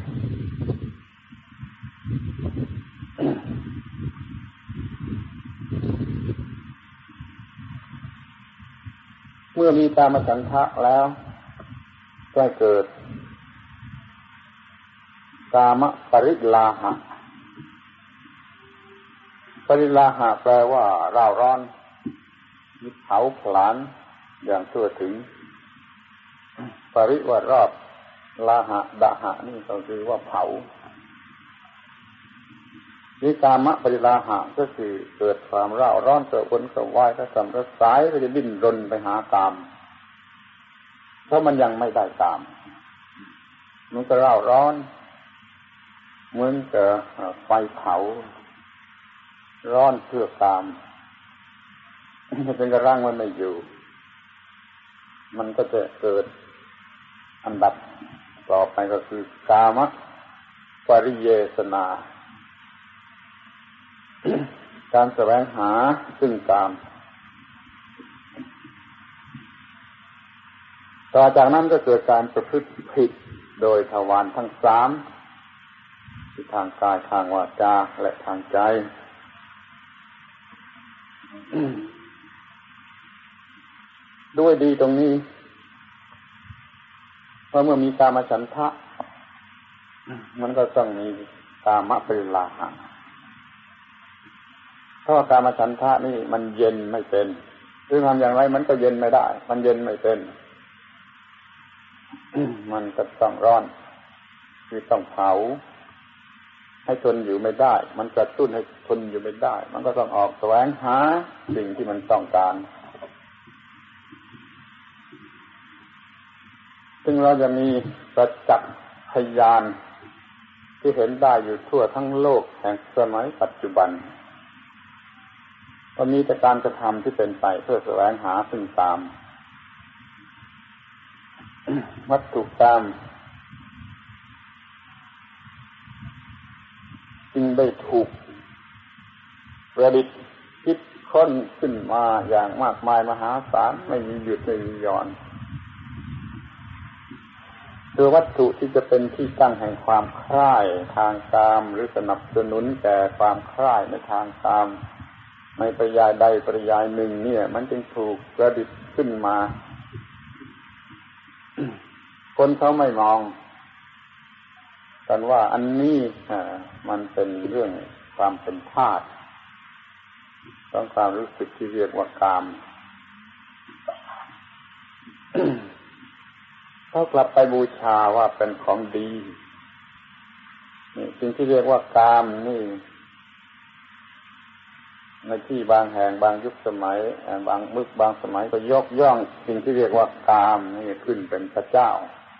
เมื่อมีกามฉันทะแล้วก็เกิดกามปริลาหะปริลาหะแปลว่าร่าร้อนเผาผลาญอย่างทั่วถึงปริว่ารอบลาหะดะหะนี่ก็คือว่าเผาวิกามะปริลาหะก็คือเกิดความร่าร้อนเกิดวนกระวายกระสับกระส่ายก็จะดิ้นรนไปหากามเพราะมันยังไม่ได้กามมันก็ร่าร้อนเหมือนกับไฟเผาร้อนเพื่อกามจะเป็นกระร่างมันไม่อยู่มันก็จะเกิดอันดับต่อไปก็คือกามปริเยสนาการแสวงหาซึ่งกามต่อจากนั้นก็เกิดการประพฤติผิดโดยทวารทั้งสามคือทางกายทางวาจาและทางใจด้วยดีตรงนี้เพราะเมื่อมีกามฉันทะมันก็ต้องมีกามปริลาหะเพราะกามฉันทะนี่มันเย็นไม่เป็นหรือทำอย่างไรมันก็เย็นไม่ได้มันเย็นไม่เป็นมันก็ต้องร้อนคือต้องเผาให้ทนอยู่ไม่ได้มันกระตุ้นให้ทนอยู่ไม่ได้มันก็ต้องออกแสวงหาสิ่งที่มันต้องการซึ่งเราจะมีประจักษ์พยานที่เห็นได้อยู่ทั่วทั้งโลกแห่งสมัยปัจจุบันว่ามีแต่การกระทำที่เป็นไปเพื่อแสวงหาซึ่งกามวัตถุกามจึงได้ถูกประดิษฐ์คิดค้นขึ้นมาอย่างมากมายมหาศาลไม่มีหยุดไม่มีหย่อนตัววัตถุที่จะเป็นที่ตั้งแห่งความใคร่ทางกามหรือสนับสนุนแก่ความใคร่ในทางกามในปริยายใดปริยายหนึ่งเนี่ยมันจึงถูกประดิษฐ์ขึ้นมาคนเขาไม่มองกันว่าอันนี้มันเป็นเรื่องความเป็นธาตุต้องความรู้สึกที่เรียกว่ากามเขากลับไปบูชาว่าเป็นของดีนี่สิ่งที่เรียกว่ากามนี่ในที่บางแห่งบางยุคสมัยบางสมัยก็ยกย่องสิ่งที่เรียกว่ากามนี่ขึ้นเป็นพระเจ้า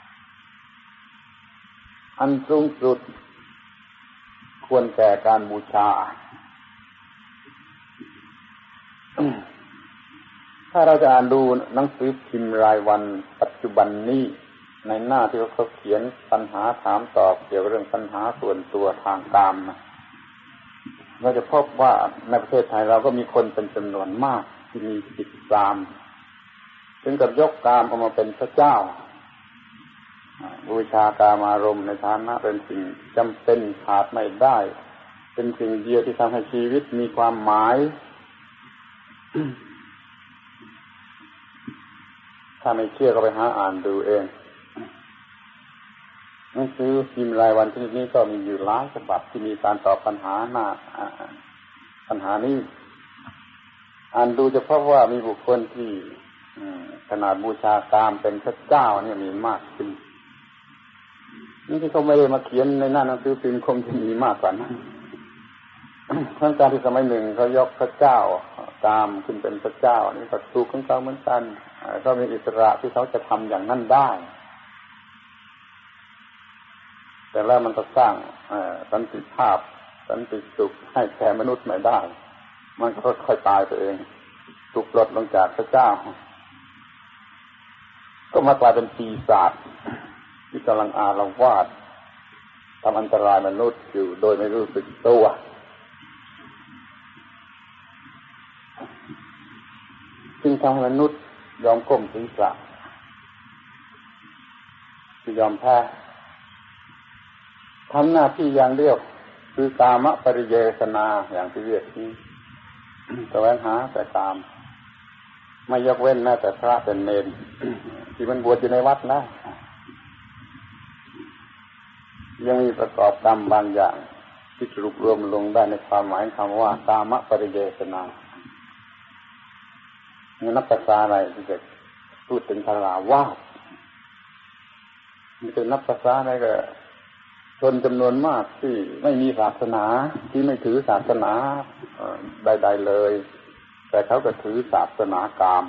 อันสูงสุดควรแก่การบูชา ถ้าเราจะอ่านดูหนังสือพิมพ์รายวันปัจจุบันนี้ในหน้าที่เขาเขียนปัญหาถามตอบเกี่ยวกับเรื่องปัญหาส่วนตัวทางกามเราจะพบว่าในประเทศไทยเราก็มีคนเป็นจำนวนมากที่มีจิตกามถึงกับยกกามออกมาเป็นพระเจ้าบูชากามารมณ์ในฐานะเป็นสิ่งจำเป็นขาดไม่ได้เป็นสิ่งเดียวที่ทำให้ชีวิตมีความหมาย ถ้าไม่เชื่อก็ไปหาอ่านดูเองหนังสือพิมพ์รายวันชนิดนี้ก็มีอยู่หลายฉบับที่มีการตอบปัญหาปัญหานี้อ่านดูจะพบว่ามีบุคคลที่ขนาดบูชากามเป็นพระเจ้าเนี่ยมีมากขึ้นนี่ที่เขาไม่ได้มาเขียนในหน้าหนังสือพิมพ์คงจะมีมากกว่านั้นเพราะการที่สมัยหนึ่งเขายกพระเจ้ากามขึ้นเป็นพระเจ้านี่ก็ถูกของเขาเหมือนกันก็มีอิสระที่เขาจะทำอย่างนั้นได้แต่แล้วมันก็สร้างสันติภาพสันติสุขให้แก่มนุษย์ไม่ได้มันก็ค่อยตายตัวเองถูกปลดลงจากพระเจ้าก็มากลายเป็นปีศาจที่กำลังอาละวาดทำอันตรายมนุษย์อยู่โดยไม่รู้สึกตัวจึงทำให้มนุษย์ยอมก้มศีรษะคือยอมแพ้ทำหน้าที่อย่างเดียวคือกามปริเยสนาอย่างที่เรียกนี้แสวงหาแต่กามไม่ยกเว้นแม้แต่พระเป็นเณรที่มันบวชอยู่ในวัดนะยังมีประกอบกรรมบางอย่างที่สรุปรวมลงได้ในความหมายคำว่ากามปริเยสนานี่นับภาษาอะไรที่จะพูดถึงคารวะมันจะนับภาษาอะไรก็ชนจำนวนมากที่ไม่มีศาสนาที่ไม่ถือศาสนาใดๆเลยแต่เขาก็ถือศาสนากาม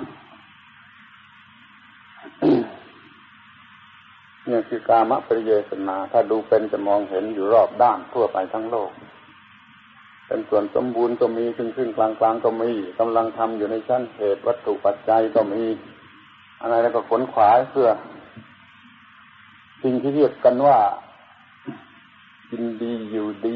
เนี่ยคือกามปริเยสนาถ้าดูเป็นจะมองเห็นอยู่รอบด้านทั่วไปทั้งโลกเป็นส่วนสมบูรณ์ก็มีครึ่งๆกลางๆก็มีกำลังทำอยู่ในชั้นเหตุวัตถุปัจจัยก็มีอะไรแล้วก็ขนขวายเพื่อสิ่งที่เรียกกันว่ากินดีอยู่ดี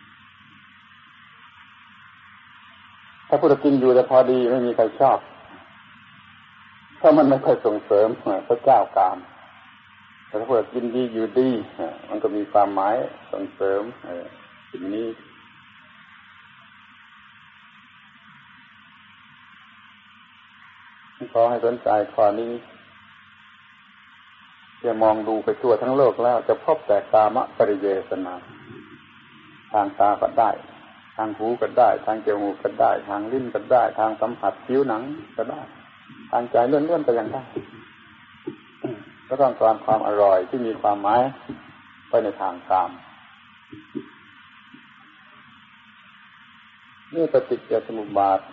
ถ้าพูดกินอยู่แต่พอดีไม่มีใครชอบเพราะมันไม่ค่อยส่งเสริมพระเจ้ากามแต่ถ้าพูดกินดีอยู่ดีมันก็มีความหมายส่งเสริมสิ่งนี้ขอให้สนใจข้อนี้จะมองดูไปทั่วทั้งโลกแล้วจะพบแต่กามปริเยสนาทางตาก็ได้ทางหูก็ได้ทางจมูกก็ได้ทางลิ้นก็ได้ทางสัมผัสผิวหนังก็ได้ทางใจล้วนๆก็ยังได้ก็ต้องการความอร่อยที่มีความหมายไปในทางกามนี่ปฏิจจสมุปบาท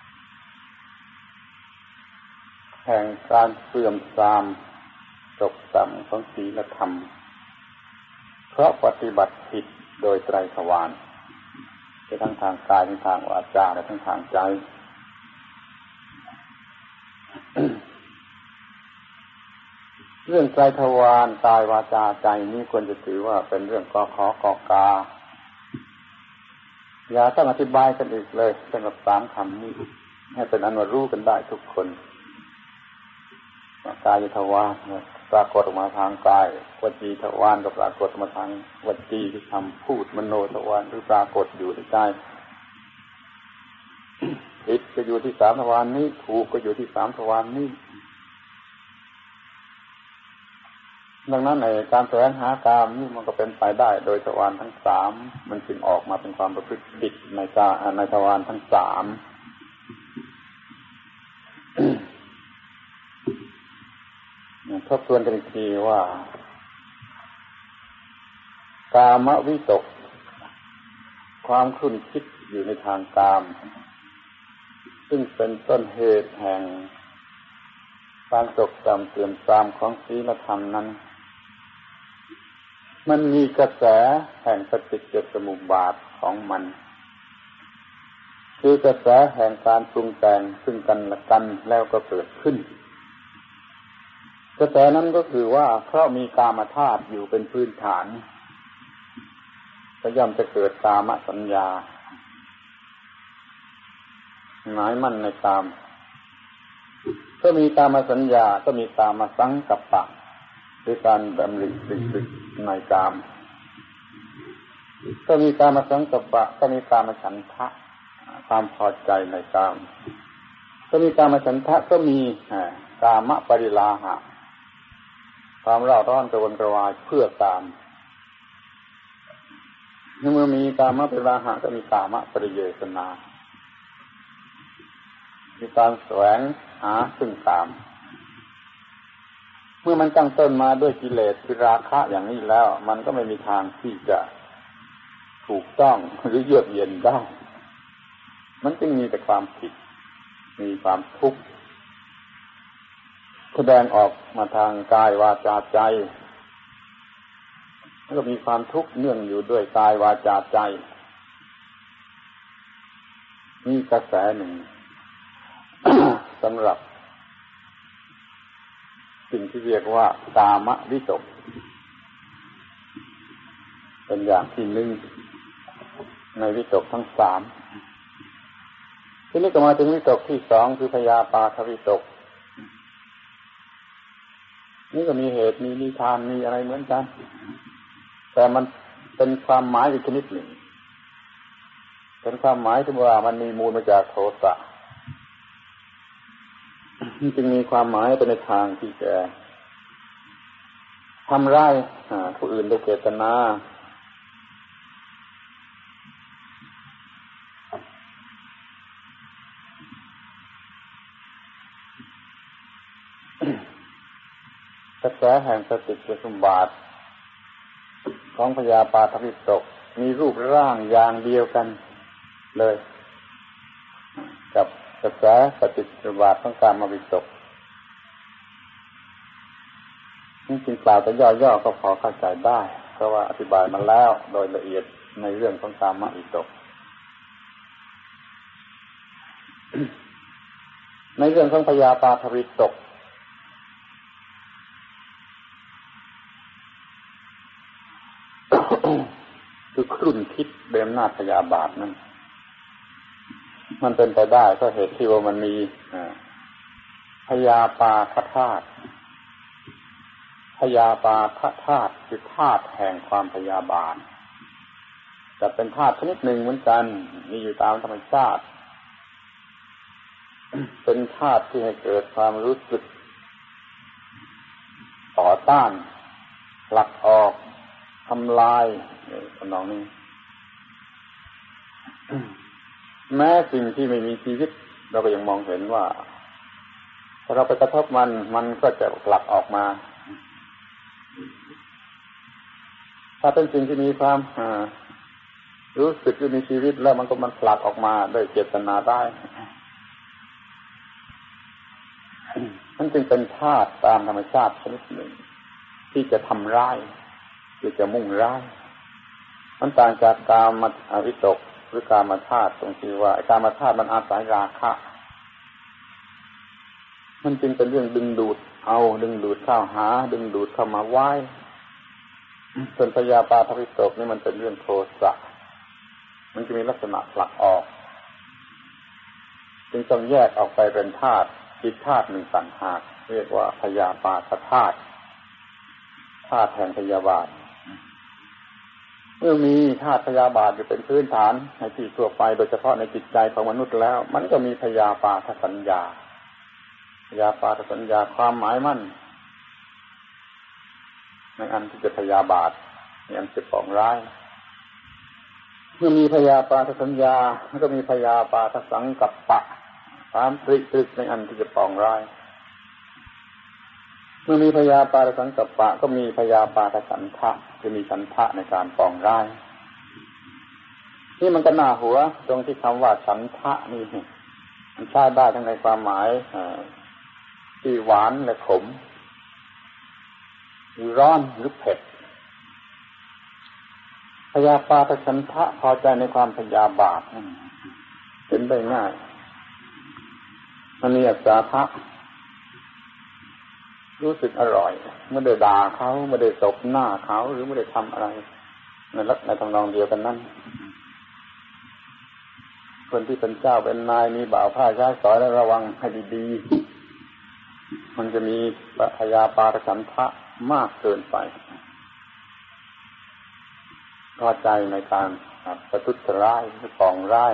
แห่งการเสื่อมทรามตกต่ำของศีลธรรมเพราะปฏิบัติผิดโดยไตรทวารทั้งทางกายทั้งทางวาจาและทั้งทางใจ เรื่องไตรทวารกายวาจาใจนี้ควรจะถือว่าเป็นเรื่องกขกกาอย่าต้องอธิบายกันอีกเลยสำหรับสามคำนี้ให้เป็นอันว่ารู้กันได้ทุกคนกายทวารปรากฏออกมาทางกายวจีทวารก็ปรากฏมาทางวจีคือคำพูดมโนทวารหรือปรากฏอยู่ในใจผิดก็อยู่ที่สามทวารนี้ถูกก็อยู่ที่สามทวารนี้ดังนั้นในการแสวงหากามนี่มันก็เป็นไปได้โดยทวารทั้งสามมันจึงออกมาเป็นความประพฤติผิดในทวารทั้งสามทบทวนกันอีกทีว่ากามวิตกความคุ้นคิดอยู่ในทางกามซึ่งเป็นต้นเหตุแห่งการตกต่ำเสื่อมทรามของศีลธรรมนั้นมันมีกระแสแห่งปฏิจจสมุปบาทของมันคือกระแสแห่งการปรุงแต่งซึ่งกันและกันแล้วก็เกิดขึ้นกระแสนั้นก็คือว่าเพราะมีกามธาตุอยู่เป็นพื้นฐานก็ย่อมจะเกิดกามสัญญาหมายมั่นในกามก็มีกามสัญญาก็มีกามสังกัปปะคือการดำริสึกในกามก็มีกามสังกัปปะก็มีกามฉันทะความพอใจในกามก็มีกามฉันทะก็มีกามปริลาหะความเร่าร้อนกระวนกระวายเพื่อกามเมื่อมีกามปริลาหะก็มีกามปริเยสนามีการแสวงหาซึ่งกามเมื่อมันตั้งต้นมาด้วยกิเลสคือราคะอย่างนี้แล้วมันก็ไม่มีทางที่จะถูกต้องหรือเยือกเย็นได้มันจึงมีแต่ความผิดมีความทุกข์แสดงออกมาทางกายวาจาใจแล้วก็มีความทุกข์เนื่องอยู่ด้วยกายวาจาใจมีกระแสหนึ่ง สำหรับสิ่งที่เรียกว่ากามวิตกเป็นอย่างที่หนึ่งในวิตกทั้งสามทีนี้ก็มาถึงวิตกที่สองคือพยาปาทวิตกนี่ก็มีเหตุมีนิทานมีอะไรเหมือนกันแต่มันเป็นความหมายอีกชนิดหนึ่งเป็นความหมายที่ว่ามันมีมูลมาจากโทสะจึงมีความหมายไปในทางที่จะทำร้ายผู้อื่นโดยเจตนากระแสแห่งปฏิจจสมุปบาทของพยาปาทวิตกมีรูปร่างอย่างเดียวกันเลยกับกระแสปฏิจจสมุปบาทของกามวิตกนี่จริงกล่าวแต่ย่อๆก็พอเข้าใจได้เพราะว่าอธิบายมาแล้วโดยละเอียดในเรื่องของกามวิตกในเรื่องของพยาปาทวิตกคือครุ่นคิดด้วยอำนาจพยาบาทนั้นมันเป็นไปได้ก็เหตุที่ว่ามันมีพยาปาทธาตุพยาปาทธาตุคือธาตุแห่งความพยาบาทแต่เป็นธาตุชนิดหนึ่งเหมือนกันมีอยู่ตามธรรมชาติเป็นธาตุที่ให้เกิดความรู้สึกต่อต้านผลักออกทำลายทำนองนี้แม้สิ่งที่ไม่มีชีวิตเราก็ยังมองเห็นว่าถ้าเราไปกระทบมันก็จะผลักออกมาถ้าเป็นสิ่งที่มีความรู้สึกที่มีชีวิตแล้วมันผลักออกมาด้วยเจตนาได้มันจึงเป็นธาตุตามธรรมชาติชนิดหนึ่งที่จะทำร้ายที่จะมุ่งร้ายมันต่างจากกามวิตกหรือกามธาตุตรงที่ว่ากามธาตุมันอาศัยราคะมันจึงเป็นเรื่องดึงดูดเข้าหาดึงดูดเข้ามาไว้ส่วนพยาปาทวิตกนี่มันเป็นเรื่องโทสะมันจะมีลักษณะผลักออกจึงต้องแยกออกไปเป็นธาตุอีกธาตุหนึ่งต่างหากเรียกว่าพยาปาทธาตุธาตุแห่งพยาบาทเมื่อมีธาตุพยาบาทอยู่เป็นพื้นฐานในที่ทั่วไปโดยเฉพาะในจิตใจของมนุษย์แล้วมันก็มีพยาปาทสัญญาพยาปาทสัญญาความหมายมั่นในอันที่จะพยาบาทในอันจะปองร้ายเมื่อมีพยาปาทสัญญามันก็มีพยาปาทสังกัปปะความตรึกในอันที่จะปองร้ายเมื่อมีพยาปาทสังกัปปะก็มีพยาปาทฉันทะคือมีฉันทะในการปองร้ายนี่มันก็น่าหัวตรงที่คำว่าฉันทะนี่มันใช้ได้ทั้งในความหมายที่หวานและขมหรือร้อนหรือเผ็ดพยาปาทฉันทะพอใจในความพยาบาทเห็นได้ง่ายมันมีอัศทะรู้สึกอร่อยไม่ได้ด่าเขาไม่ได้ตบหน้าเขาหรือไม่ได้ทำอะไรในทำนองเดียวกันนั่นคนที่เป็นเจ้าเป็นนายมีบ่าวผ้าใช้สอยและระวังให้ดีๆมันจะมีพยาปาทฉันทะมากเกินไปพอใจในการประทุษร้ายหรือปองร้าย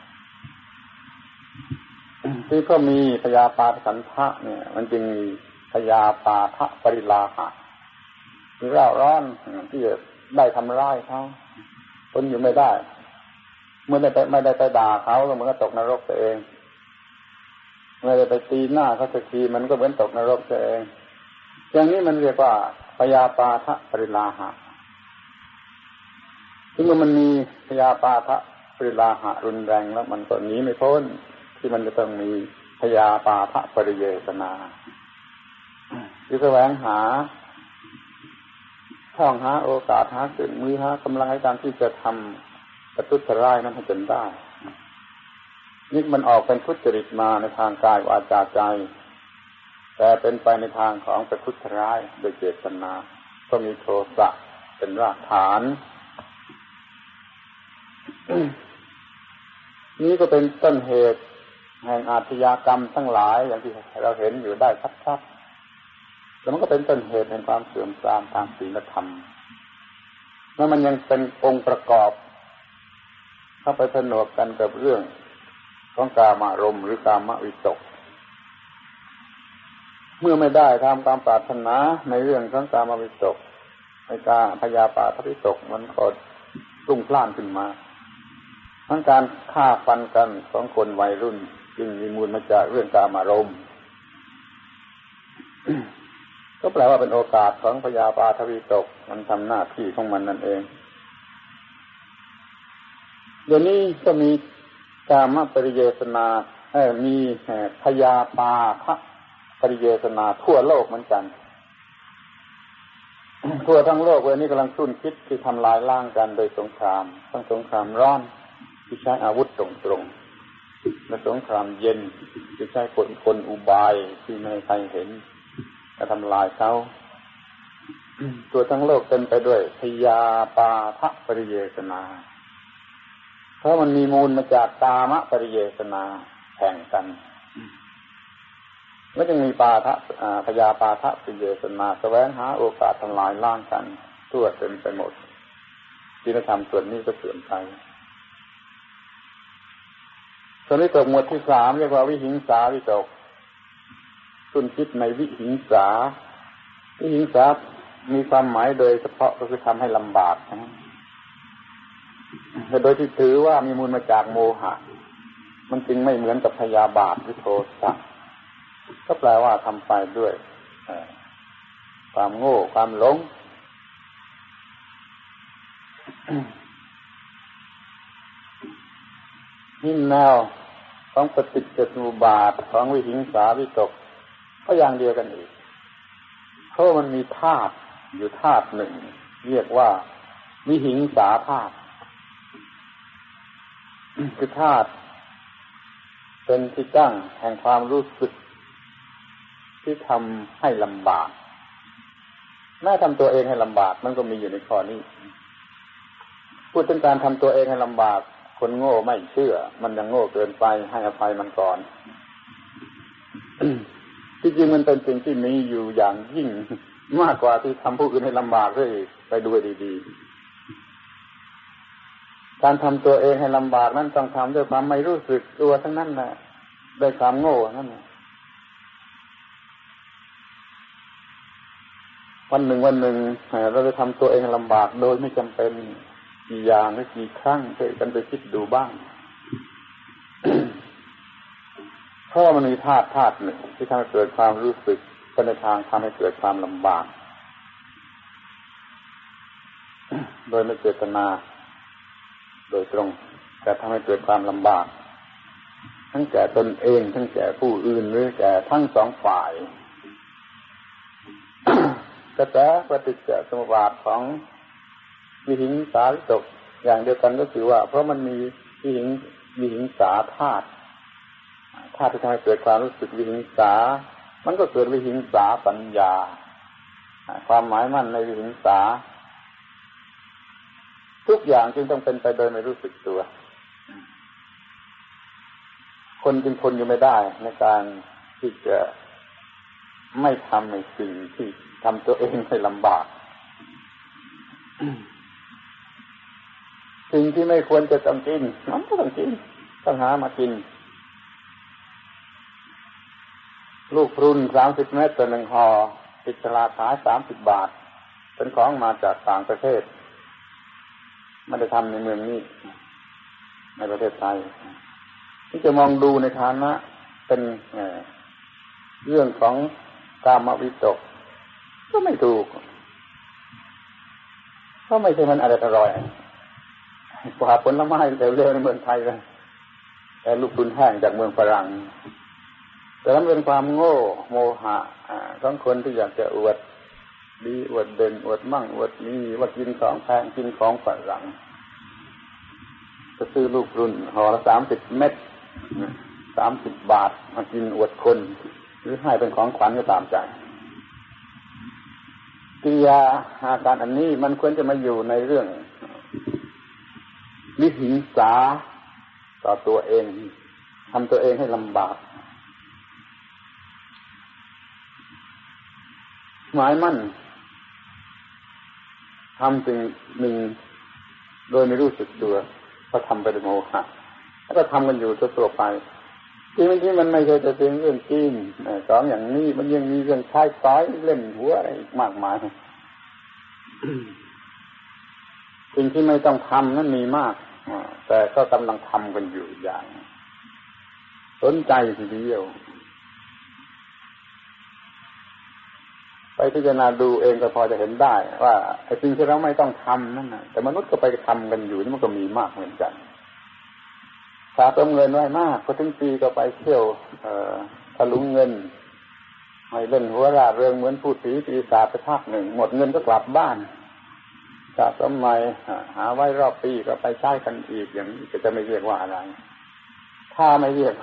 ที่ก็มีพยาปาทฉันทะเนี่ยมันจึงมีพยาปาทปริลาหะคือร้าวร้อนที่จะได้ทำร้ายเขาทนอยู่ไม่ได้เมื่อไม่ได้ไปด่าเขาก็เหมือนกับตกนรกตัวเองเมื่อได้ไปตีหน้าเขาสักทีมันก็เหมือนตกนรกตัวเองอย่างนี้มันเรียกว่าพยาปาทปริลาหะถึงเมื่อมันมีพยาปาทปริลาหะรุนแรงแล้วมันก็หนีไม่พ้นที่มันจะต้องมีพยาปาทปริเยสนาคือแสวงหาช่องหาโอกาสหาสื่อมือหากำลังในการที่จะทำประทุษร้ายนั้นให้เป็นได้นี่มันออกเป็นทุจริตมาในทางกายวาจาใจแต่เป็นไปในทางของประทุษร้ายโดยเจตนาก็มีโทสะเป็นรากฐานนี่ก็เป็นต้นเหตุแห่งอาชญากรรมทั้งหลายอย่างที่เราเห็นอยู่ได้ชัดๆแล้วมันก็เป็นต้นเหตุแห่งความเสื่อมทรามทางศีลธรรมแล้วมันยังเป็นองค์ประกอบเข้าไปผนวกกันกับเรื่องของกามารมณ์หรือกามวิตกเมื่อไม่ได้ทำตามปรารถนาในเรื่องของกามวิตกในการพยาปาทวิตกมันก็รุ่งพล่านขึ้นมาทั้งการฆ่าฟันกันของคนวัยรุ่นจึงมีมูลมาจากเรื่องกามารมณ์ ก็แปลว่าเป็นโอกาสของพยาปาทวิตกมันทำหน้าที่ของมันนั่นเองเดี๋ยวนี้ก็มีกามปริเยสนามีพยาปาทปริเยสนาทั่วโลกเหมือนกัน ทั่วทั้งโลกเวลานี้กำลังสุ่นคิดที่ทำลายล้างกันโดยสงครามทั้งสงครามร้อนที่ใช้อาวุธตรงและสงครามเย็นจะใช้คนอุบายที่ไม่ให้ใครเห็นจะทำลายเขาตัวทั้งโลกเต็มไปด้วยพยาปาทะปริเยสนาเพราะมันมีมูลมาจากกามปริเยสนาแข่งกันแล้วจึงมีพยาปาทะปริเยสนาแสวงหาโอกาสทำลายล้างกันทั่วเต็มไปหมดศีลธรรมส่วนนี้ก็เสื่อมไปส่วนวิตกหมวดที่ 3เรียกว่าวิหิงสาวิตกคุณคิดในวิหิงสามีความหมายโดยเฉพาะก็คือทำให้ลำบากแต่โดยที่ถือว่ามีมูลมาจากโมหะมันจึงไม่เหมือนกับพยาบาทหรือโทสะก็แปลว่าทำไปด้วยความโง่ความหลงนี่แนวของปฏิจจสมุปบาทของวิหิงสาวิตกก็อย่างเดียวกันอีกเพราะมันมีธาตุอยู่ธาตุหนึ่งเรียกว่าวิหิงสาธาตุคือธาตุเป็นที่ตั้งแห่งความรู้สึกที่ทำให้ลำบากแม้ทำตัวเองให้ลำบากมันก็มีอยู่ในข้อนี้พูดถึงการทำตัวเองให้ลำบากคนโง่ไม่เชื่อมันยังโง่เกินไปให้อภัยมันก่อน ที่จริงมันเป็นสิ่งที่มีอยู่อย่างยิ่งมากกว่าที่ทำผู้อื่นให้ลำบากด้วยไปดูดีๆการทำตัวเองให้ลำบากนั้นต้องทำด้วยความไม่รู้สึกตัวทั้งนั้นแหละด้วยความโง่นั่นแหละวันหนึ่งเราจะทำตัวเองให้ลำบากโดยไม่จำเป็นกี่อย่างหรือกี่ครั้งเคยกันไปคิดดูบ้าง เพราะมันมีธาตุหนึ่งที่ทำให้เกิดความรู้สึกเป็นในทางทำให้เกิดความลำบาก โดยไม่เจตนาโดยตรงแต่ทำให้เกิดความลำบากทั้งแก่ตนเองทั้งแก่ผู้อื่นหรือแก่ทั้งสองฝ่าย กระแสปฏิจจสมุปบาทของวิหิงสาวิตกอย่างเดียวกันก็คือว่าเพราะมันมีวิหิงสาธาตุที่ทำให้เกิดความรู้สึกวิหิงสามันก็เกิดวิหิงสาปัญญาความหมายมั่นในวิหิงสาทุกอย่างจึงต้องเป็นไปโดยไม่รู้สึกตัวคนจึงทนอยู่ไม่ได้ในการที่จะไม่ทำในสิ่งที่ทำตัวเองให้ลำบากสิ่งที่ไม่ควรจะต้องกินมันก็ต้องกินต้องหามากินลูกพรุน30 เม็ดต่อ1ห่อติดตลาดขาย30 บาทเป็นของมาจากต่างประเทศไม่ได้ทำในเมืองนี้ในประเทศไทยที่จะมองดูในฐานะเป็นเรื่องของกามวิตกก็ไม่ถูกเพราะไม่ใช่มันอร่อยกว่าผลไม้เร็วๆในเมืองไทยเลยแต่ลูกพรุนแห้งจากเมืองฝรั่งแต่นั้นเป็นความโง่โมหะของคนที่อยากจะอวดดีอวดเด่นอวดมั่งอวดมีว่ากินของแพงกินของฝรั่งจะซื้อลูกพรุนห่อละ30 เม็ด30 บาทมากินอวดคนหรือให้เป็นของขวัญก็ตามใจกิริยาอาการอันนี้มันควรจะมาอยู่ในเรื่องวิหิงสาต่อตัวเองทำตัวเองให้ลำบากหมายมั่นทำสิ่งหนึ่งโดยไม่รู้สึกตัวก็ทำไปด้วยโมหะแล้วก็ทำกันอยู่ทั่วไปที่มันไม่ใช่แต่เรื่องกินสองอย่างนี้มันยังมีเรื่องใช้สอยเล่นหัวอะไรมากมาย สิ่งที่ไม่ต้องทำนั้นมีมากแต่ก็กำลังทำกันอยู่อย่างสนใจทีเดียวไปพิจารณาดูเองก็พอจะเห็นได้ว่าไอ้สิ่งที่เราไม่ต้องทำนั่นน่ะแต่มนุษย์ก็ไปทำกันอยู่นี่มันก็มีมากเหมือนกันสะสมเงินไว้มากพอถึงปีก็ไปเที่ยวทะลุเงินให้เล่นหัวราเริงเหมือนผู้ผีปีศาจไปภาคหนึ่งหมดเงินก็กลับบ้านสะสมใหม่หาไว้รอบปีก็ไปใช้กันอีกอย่างนี้จะไม่เรียกว่าอะไรทถ้าไม่เรียก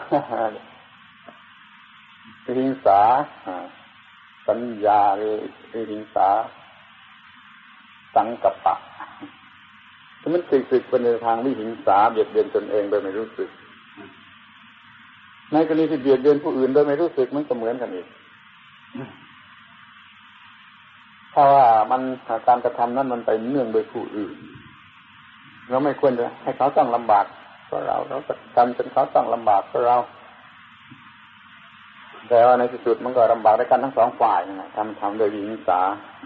วิหิงสาสัญญาหรือวิหิงสาสังกัปปะมันสึกไปในทางวิหิงสาเบียดเบียนตนเองโดยไม่รู้สึกในกรณีที่เบียดเบียนผู้อื่นโดยไม่รู้สึกมันก็เหมือนกันอีกถ้าว่ามันการกระทำนั้นมันไปเนื่องโดยผู้อื่นเราไม่ควรจะให้เขาต้องลำบากเพราะเราทำจนเขาต้องลำบากเพราะเราแต่ว่าในที่สุดมันก็ลำบากด้วยกันทั้งสองฝ่ายนะทำโดยวิหิงสา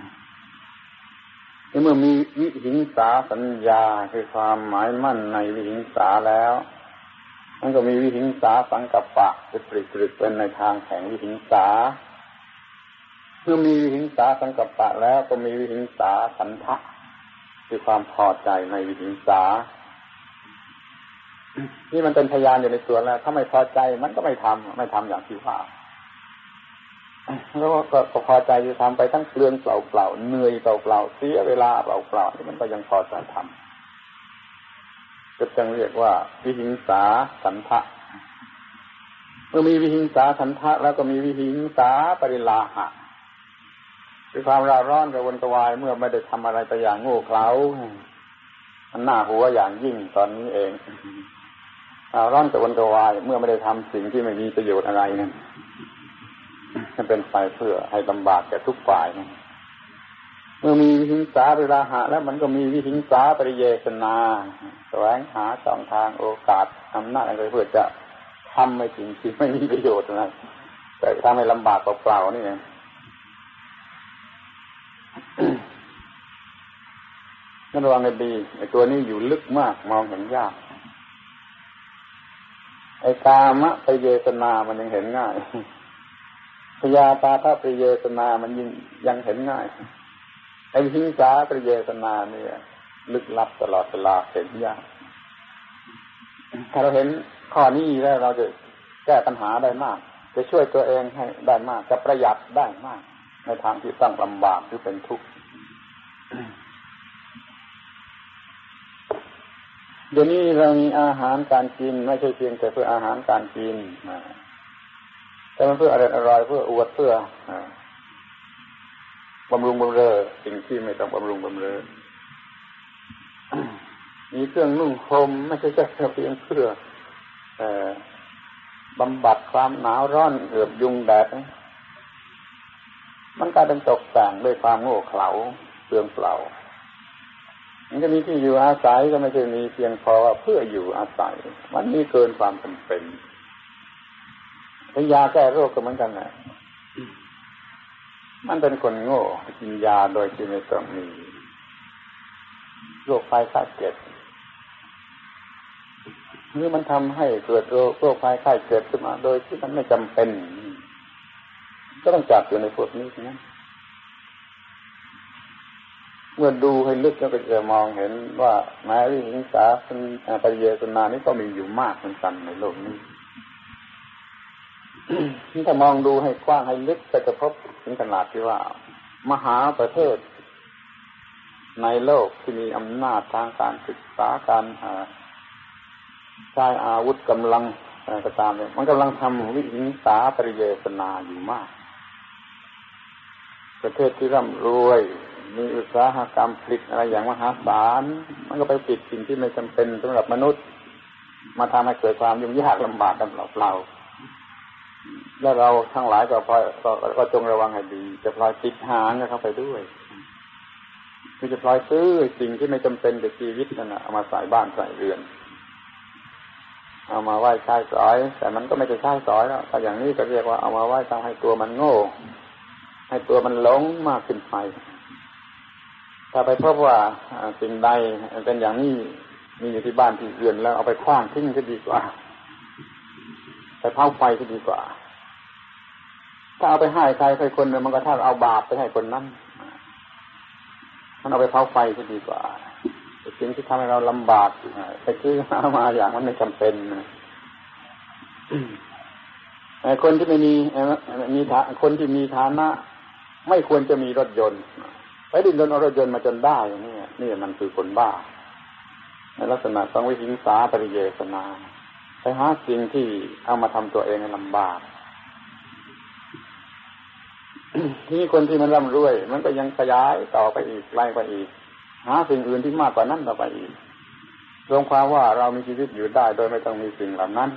เมื่อมีวิหิงสาสัญญาคือความหมายมั่นในวิหิงสาแล้วมันก็มีวิหิงสาสังกัปปะจะปริกๆเป็นในทางแห่งวิหิงสาเมื่อมีวิหิงสาสังกัปปะแล้วก็มีวิหิงสาฉันทะคือความพอใจในวิหิงสานี่มันเป็นพยานอยู่ในตัวแล้วถ้าไม่พอใจมันก็ไม่ทำอย่างที่ว่าแล้วก็พอใจจะทำไปทั้งเปลืองเปล่าๆเหนื่อยเปล่าๆเสียเวลาเปล่าๆนี่มันก็ยังพอใจทำก็จึงเรียกว่าวิหิงสาฉันทะเมื่อมีวิหิงสาฉันทะแล้วก็มีวิหิงสาปริลาหะคือความร่าร้อนกระวนกระวายเมื่อไม่ได้ทำอะไรไปอย่างโง่เขลามันน่าหัวอย่างยิ่งตอนนี้เองร้อนกระวนกระวายเมื่อไม่ได้ทำสิ่งที่ไม่มีประโยชน์อะไรนั่นมันเป็นไปเพื่อให้ลำบากแก่ทุกฝ่ายนะเมื่อมีวิหิงสาปริลาหะแล้วมันก็มีวิหิงสาปริเยสนาแสวงหาช่องทางโอกาสอำนาจอะไรเพื่อจะทำให้สิ่งที่ไม่มีประโยชน์อะไรแต่ทำให้ลำบากเปล่าๆนี่เองนั่นระวังให้ดีไอ้ตัวนี้อยู่ลึกมากมองเห็นยากไอ้กามะปริเยสนามันยังเห็นง่ายพยาปาทปริเยสนามันยังเห็นง่ายไอ้วิหิงสาปริเยสนาเนี่ยลึกลับตลอดเวลาเห็นยากถ้าเราเห็นข้อนี้แล้วเราจะแก้ปัญหาได้มากจะช่วยตัวเองให้ได้มากจะประหยัดได้มากในทางที่ต้องลำบากหรือเป็นทุกข์เดี๋ยวนี้เรามีอาหารการกินไม่ใช่เพียงแต่เพื่ออาหารการกินแต่มันเพื่ออร่อยเพื่ออวดเพื่อบำรุงบำเรอสิ่งที่ไม่ต้องบำรุงบำเรอมีเครื่องนุ่งห่มไม่ใช่แค่เพียงเพื่อบำบัดความหนาวร้อนเหือบยุงแดดมันกลายเป็นตกแต่งด้วยความโง่เขลาเปลืองเปล่ามันก็มีที่อยู่อาศัยก็ไม่ใช่มีเพียงพอเพื่ออยู่อาศัยมันมีเกินความจำเป็นยาแก้โรคก็เหมือนกันนะมันเป็นคนโง่กินยาโดยที่ไม่ต้องมีโรคภัยไข้เจ็บหรือมันทำให้เกิดโรคภัยไข้เจ็บขึ้นมาโดยที่มันไม่จำเป็นก็ต้องจับอยู่ในพวกนี้นะเมื่อดูให้ลึกแล้วก็จะมองเห็นว่าแม้วิหิงสาปริเยสนานี้ก็มีอยู่มากเหมือนกันในโลกนี้ถ้ามองดูให้กว้างให้ลึกก็จะพบถึงขนาดที่ว่ามหาประเทศในโลกที่มีอำนาจทางการศึกษาการใช้อาวุธกำลังก็ตามเนี่ยมันกำลังทำวิหิงสาปริเยสนาอยู่มากประเทศที่ร่ำรวยมีอุตสาหกรรมผลิตอะไรอย่างมหาศาลมันก็ไปผลิตสิ่งที่ไม่จำเป็นสำหรับมนุษย์มาทำให้เกิดความยุ่งยากลำบากกันเปล่าๆแล้วเราทั้งหลายก็จงระวังให้ดีจะพลอยติดหางเข้าไปด้วยคือจะพลอยซื้อสิ่งที่ไม่จำเป็นกับชีวิตนั่นเอามาใส่บ้านใส่เรือนเอามาไหว้ใช้สอยแต่มันก็ไม่ใช่ใช้สอยแล้วถ้าอย่างนี้ก็เรียกว่าเอามาไหว้ทำให้ตัวมันโง่ให้ตัวมันหลงมากขึ้นไปถ้าไปพบว่าสิ่งใดเป็นอย่างนี้มีอยู่ที่บ้านที่เรือนแล้วเอาไปขว้างทิ้งก็ดีกว่าไปเผาไฟก็ดีกว่าถ้าเอาไปให้ใครใครคนนึงมันก็ถ้าเอาบาปไปให้คนนั้นมันเอาไปเผาไฟก็ดีกว่าสิ่งที่ทำให้เราลำบากไปซื้อหามาอย่างมันไม่จำเป็นคนที่ไม่มีคนที่มีฐานะไม่ควรจะมีรถยนต์ไปดิ้นรนเอารถยนต์มาจนได้นี่มันคือคนบ้าในลักษณะของวิหิงสาปริเยสนาไปหาสิ่งที่เอามาทำตัวเองให้ลำบาก ที่คนที่มันร่ำรวยมันก็ยังขยายต่อไปอีกไกลไปอีกหาสิ่งอื่นที่มากกว่านั้นต่อไปอีกรวมความว่าเรามีชีวิตอยู่ได้โดยไม่ต้องมีสิ่งเหล่านั้น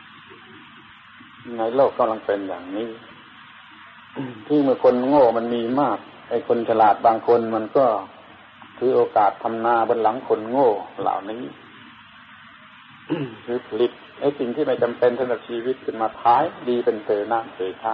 ในโลกกำลังเป็นอย่างนี้ที่เมื่อคนโง่มันมีมากไอ้คนฉลาดบางคนมันก็ถือโอกาสทำนาบนหลังคนโง่เหล่านี้ คือผลิตไอ้สิ่งที่ไม่จำเป็นสำหรับชีวิตขึ้นมาขายดีเป็นเทน้ำเทท่า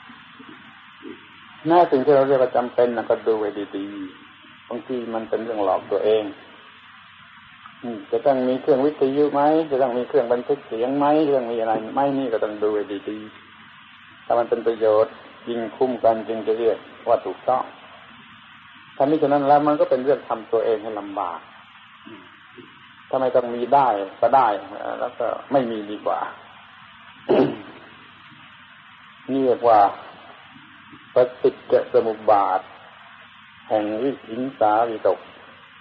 แม้สิ่งที่เราเรียกว่าจำเป็นก็ดูไว้ดีๆบางทีมันเป็นเรื่องหลอกตัวเองจะต้องมีเครื่องวิทยุไหมจะต้องมีเครื่องบันทึกเสียงไหมเรื่องมีอะไรไม่นี่ก็ต้องดูไว้ดีๆถ้ามันเป็นประโยชน์จริงคุ้มกันจึงจะเรียกว่าถูกต้องถ้ามิฉะนั้นแล้วมันก็เป็นเรื่องทำตัวเองให้ลำบากถ้าไม่ต้องมีได้ก็ได้แล้วก็ไม่มีดีกว่า นี่เรียกว่าปฏิจจสมุปบาทแห่งวิหิงสาวิตก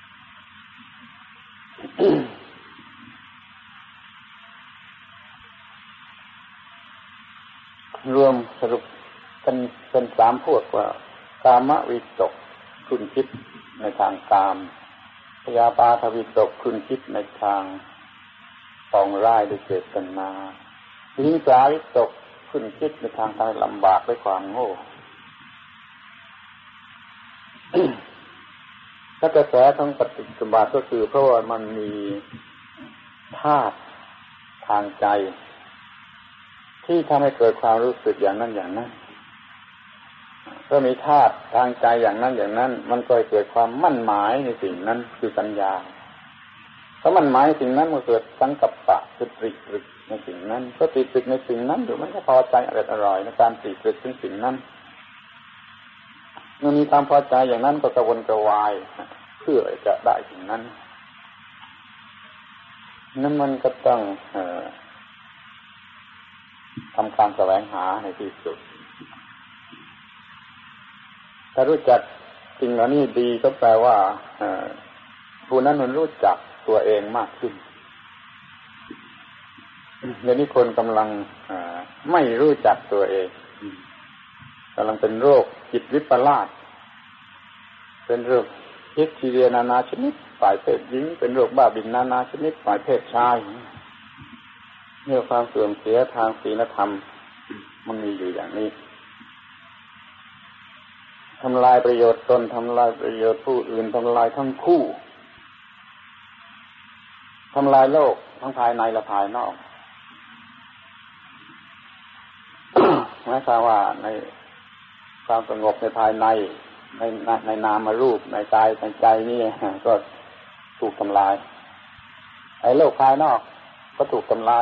รวมสรุปกันเป็นสามพวกว่ากามวิตกคุณคิดในทางกามพยาปาทวิตกคุณคิดในทางปองร้ายด้วยเจตนาวิหิงสาวิตกคุณคิดในทางลำบากด้วยความโง่ถ้ากระแสของปฏิจจสมุปบาทก็คือเพราะว่ามันมีธาตุทางใจที่ทำให้เกิดความรู้สึกอย่างนั้นอย่างนั้นก็มีธาตุทางใจอย่างนั้นอย่างนั้นมันก็เกิดความมั่นหมายในสิ่งนั้นคือสัญญาถ้ามั่นหมายสิ่งนั้นมันเกิดสังกัปปะคือตรีตรึกในสิ่งนั้นก็ตรีตรึกในสิ่งนั้นอยู่มันก็พอใจอร่อยในการตรีตรึกถึงสิ่งนั้นเมื่อมีความพอใจอย่างนั้นก็กระวนกระวายเพื่อจะได้สิ่งนั้นนั่นมันก็ต้องทำการแสวงหาในที่สุดถ้ารู้จักสิ่งเหล่านี้ดีก็แปลว่าผู้นั้นมันรู้จักตัวเองมากขึ้นเดี๋ยวนี้คนกำลังไม่รู้จักตัวเองกำลังเป็นโรคจิตวิปลาสเป็นโรคฮิสทีเรียนานาชนิดฝ่ายเพศหญิงเป็นโรคบ้าบินนานาชนิดฝ่ายเพศชายเนี่ยความเสื่อมเสียทางศีลธรรมมันมีอยู่อย่างนี้ทำลายประโยชน์ตนทำลายประโยชน์ผู้อื่นทำลายทั้งคู่ทำลายโลกทั้งภายในและภายนอก หมายความว่าในความสงบในภายในในนามรูปในกายในใจนี่ก็ถูกทำลายไอ้โลกภายนอกก็ถูกทำลาย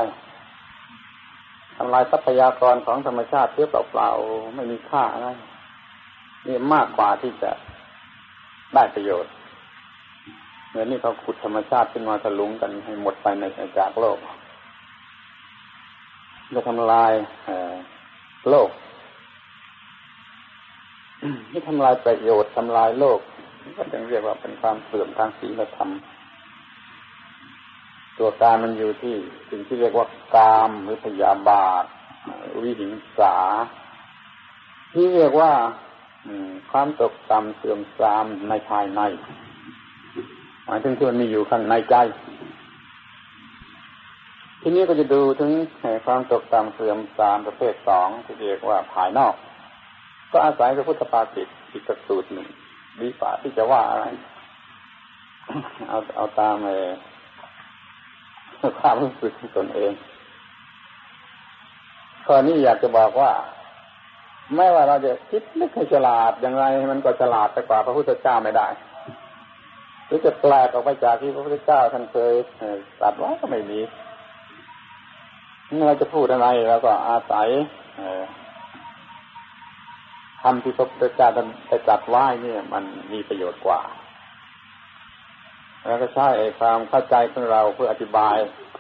ทรัพยากรของธรรมชาติเพื่อเปล่าๆไม่มีค่าอะไรนี่มากกว่าที่จะได้ประโยชน์เหมือนนี่เขาขุดธรรมชาติขึ้นมาถลุงกันให้หมดไปในจากโลกจะทำลายโลกที่ทำลายประโยชน์ทำลายโลกก็จึงเรียกว่าเป็นความเสื่อมทางศีลธรรมตัวการมันอยู่ที่สิ่งที่เรียกว่ากามหรือพยาบาทวิหิงสาที่เรียกว่าความตกต่ำเสื่อมทรามในภายในหมายถึงที่มันมีอยู่ข้างในใจทีนี้ก็จะดูถึงความตกต่ำเสื่อมทรามประเภทสองที่เรียกว่าภายนอกก็อาศัยพระพุทธภาษิตอีกสูตรหนึ่งดีฝ่าที่จะว่าอะไรเอาตามความรู้สึกของตนเองข้อนี้อยากจะบอกว่าแม้ว่าเราจะคิดนึกให้ฉลาดอย่างไรมันก็ฉลาดไปกว่าพระพุทธเจ้าไม่ได้หรือจะแปลกออกไปจากที่พระพุทธเจ้าท่านเคยตรัสไว้ก็ไม่มีเราจะพูดอะไรเราก็อาศัยคำที่พระพุทธเจ้าได้ตรัสไว้เนี่ยมันมีประโยชน์กว่าแล้วก็ใช้ความเข้าใจของเราเพื่ออธิบาย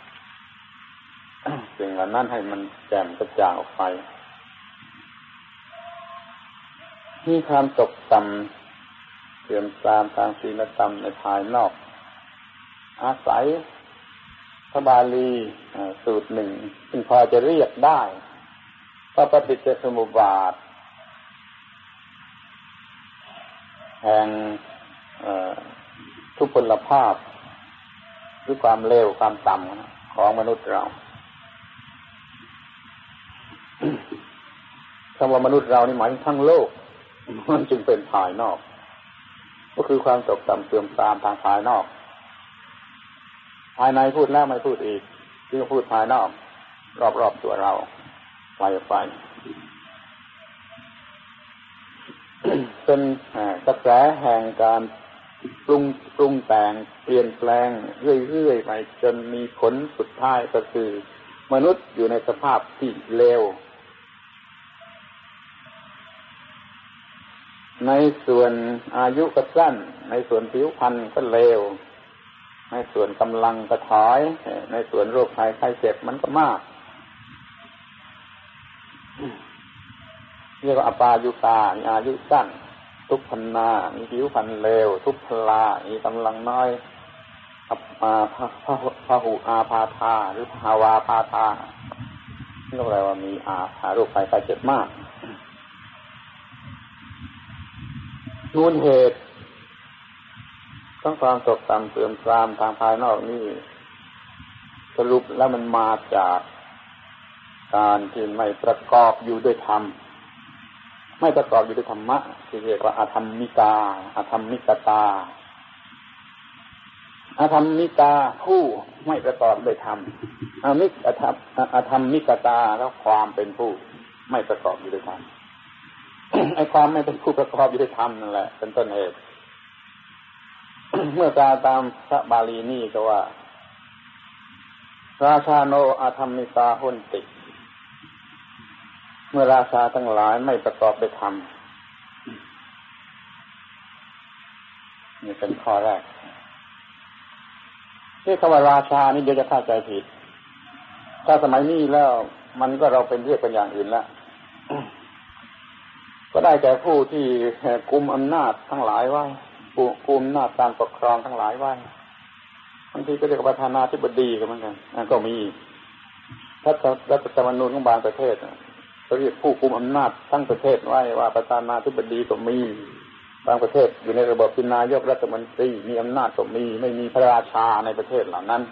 สิ่งเหล่านั้นให้มันแจ่มกระจ่างออกไปที่ความตกต่ำเสื่อมทรามทางศีลธรรมในภายนอกอาศัยระบาลีสูตรหนึ่งซึ่งพอจะเรียกได้ว่าปฏิจจสมุปบาทแห่งทุพพลภาพหรือความเลวความต่ำของมนุษย์เราคำว่ามนุษย์เรานี่หมายถึงทั้งโลกมันจึงเป็นภายนอกก็คือความตกต่ำเสื่อมทรามทางภายนอกภายในพูดแล้วไม่พูดอีกจึงพูดภายนอกรอบๆตัวเราไปเป็นกระแสแห่งการปรุงแต่งเปลี่ยนแปลงเรื่อยๆไปจนมีผลสุดท้ายก็คือมนุษย์อยู่ในสภาพที่เลวในส่วนอายุก็สั้นในส่วนผิวพรรณก็เลวในส่วนกำลังก็ถอยในส่วนโรคภัยไข้เจ็บมันก็มากเรียกว่าอปายุตามีอายุสั้นทุพพนามีผิวพรรณเลวทุพพลามีกำลังน้อยพหุอาพาธาหรือภาวาพาธาเรียกว่ามีโรคภัยไข้เจ็บมากมูลเหตุของความตกต่ำเสื่อมทรามทางภายนอกนี่สรุปแล้วมันมาจากการที่ไม่ประกอบอยู่ด้วยธรรมไม่ประกอบอยู่ด้วยธรรมะที่เรียกว่าอธรรมิกาอธรรมิกตาอธรรมิกาผู้ไม่ประกอบด้วยธรรมอธรรมิกตาแล้วความเป็นผู้ไม่ประกอบอยู่ด้วยธรรมไอ้ความไม่เป็นผู้ประกอบอยู่ด้วยธรรมนั่นแหละเป็นต้นเหตุ เมื่อกล่าวตามพระบาลีนี่ก็ว่าราชาโนอธรรมิกาหุนติเมื่อราชาทั้งหลายไม่ประกอบด้วยธรรมนี่เป็นข้อแรกที่คำว่าราชานี่เดี๋ยวจะเข้าใจผิดถ้าสมัยนี้แล้วมันก็เราเป็นเรียกเป็นอย่างอื่นแล้วก็ได้แก่ผู้ที่กุมอำนาจทั้งหลายไว้กุมอำนาจการปกครองทั้งหลายไว้บางทีก็เรียกว่าประธานาธิบดีก็เหมือนกันก็มีรัฐธรรมนูญของบางประเทศเขาเรียกผู้กุมอำนาจทั้งประเทศไว้ว่าประธานาธิบดีก็มีบางประเทศอยู่ในระบบเป็นนายกรัฐมนตรีมีอำนาจก็มีไม่มีพระราชาในประเทศเหล่านั้น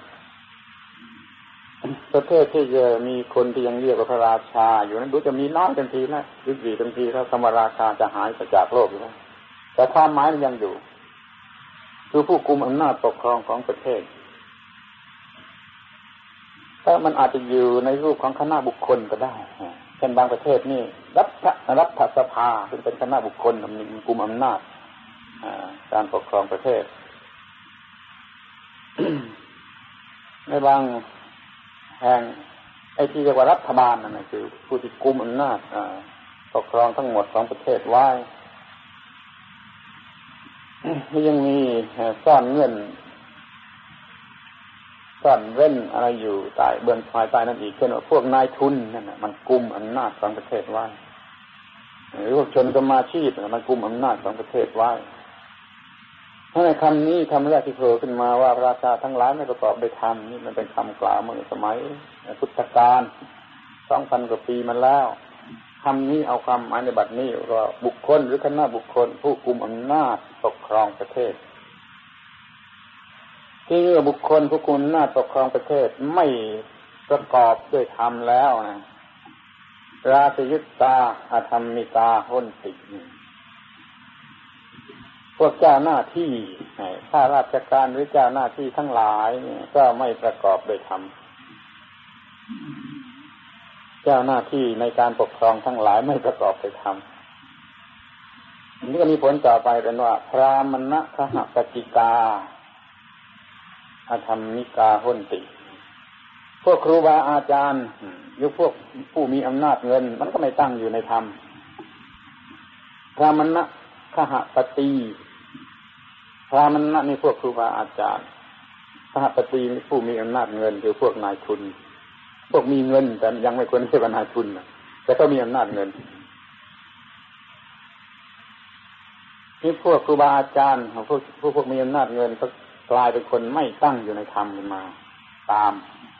ประเทศที่จะมีคนที่ยังเรียกว่าพระราชาอยู่นั้นดูจะมีน้อยทันทีนะหรือกี่ทันทีถ้าคำว่าราชาจะหายไปจากโลกอยู่แล้วแต่ความหมายมันยังอยู่คือผู้กุมอำนาจปกครองของประเทศถ้ามันอาจจะอยู่ในรูปของคณะบุคคลก็ได้เช่นบางประเทศนี่รัฐสภาซึ่งเป็นคณะบุคคลมันกุมอำนาจการปกครองประเทศ ในบางแห่งไอ้ที่เรียกว่ารัฐบาลนั่นคือผู้ที่กุมอำนาจปกครองทั้งหมดของประเทศไว้ยังมีซ่อนเงื่อนซ่อนเร้นอะไรอยู่ใต้เบื้องภายใต้นั่นอีกเช่นว่าพวกนายทุนนั่นน่ะมันกุมอำนาจของประเทศไว้หรือพวกชนกรรมาชีพมันกุมอำนาจของประเทศไว้เพราะในคำนี้คำแรกที่โผล่ขึ้นมาว่าราชาทั้งหลายไม่ประกอบด้วยธรรมนี่มันเป็นคำกล่าวเมื่อสมัยพุทธกาล 2,000 กว่าปีมาแล้วคำนี้เอาความหมายในบัดนี้ว่าบุคคลหรือคณะบุคคลผู้กุมอำนาจปกครองประเทศที่เมื่อบุคคลผู้กุมอำนาจปกครองประเทศไม่ประกอบด้วยธรรมแล้วนะราชยุตตาอธรรมิกาหุนติพวกเจ้าหน้าที่ข้าราชการหรือเจ้าหน้าที่ทั้งหลายเนี่ยก็ไม่ประกอบด้วยธรรมเจ้าหน้าที่ในการปกครองทั้งหลายไม่ประกอบด้วยธรรมนี่ก็มีผลต่อไปเป็นว่าพรามณคหปฏิกาอธรรมิกาหุนติพวกครูบาอาจารย์ยุคพวกผู้มีอำนาจเงินมันก็ไม่ตั้งอยู่ในธรรมพรามณคหปฏิพรามณะนี่พวกครูบาอาจารย์คหปฏิผู้มีอำนาจเงินคือพวกนายทุนพวกมีเงินแต่ยังไม่ควรเรียกว่านายทุนแต่ก็มีอำนาจเงินนี่พวกครูบาอาจารย์ของพวกมีอำนาจเงินก็กลายเป็นคนไม่ตั้งอยู่ในธรรมขึ้นมาตาม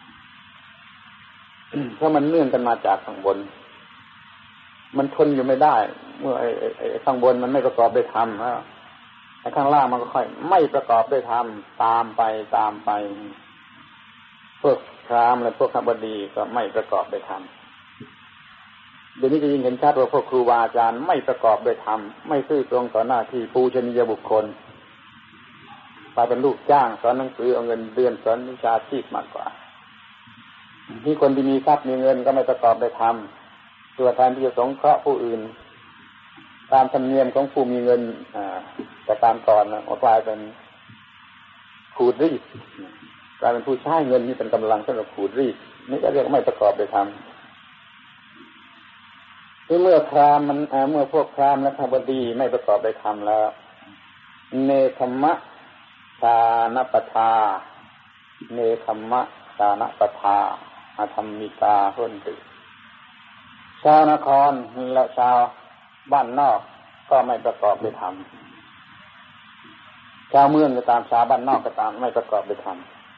เพราะมันเนื่องกันมาจากข้างบนมันทนอยู่ไม่ได้เมื่อไอ้ข้างบนมันไม่ประกอบด้วยธรรมแล้วไอ้ข้างล่างมันก็ค่อยไม่ประกอบด้วยธรรมตามไปพวกพราหมณ์และพวกข้าบดีก็ไม่ประกอบด้วยธรรมเดี๋ยวนี้จะยิ่งเห็นชัดว่าพวกครูบาอาจารย์ไม่ประกอบด้วยธรรมไม่ซื่อตรงต่อหน้าที่ปูชนียบุคคลไปเป็นลูกจ้างสอนหนังสือเอาเงินเดือนสอนวิชาชีพมากกว่าที่คนที่มีทรัพย์มีเงินก็ไม่ประกอบด้วยธรรมตัวแทนที่จะสงเคราะห์ผู้อื่นตามธรรมเนียมของผู้มีเงินแต่การก่อนกลายเป็นขูดรีดกลายเป็นผู้ใช้เงินนี่เป็นกำลังสำหรับขูดรีดนี่ก็เรียกไม่ประกอบด้วยธรรมที่เมื่อพราหมณ์เมื่อพวกพราหมณ์และข้าบดีไม่ประกอบด้วยธรรมแล้วเนคขมะชานปทาเนคขมะชานปทาอธรรมิกาพ้นติชาวนครและชาวบ้านนอกก็ไม่ประกอบด้วยธรรมชาวเมืองก็ตามชาวบ้านนอกก็ตามไม่ประกอบด้วยธรรม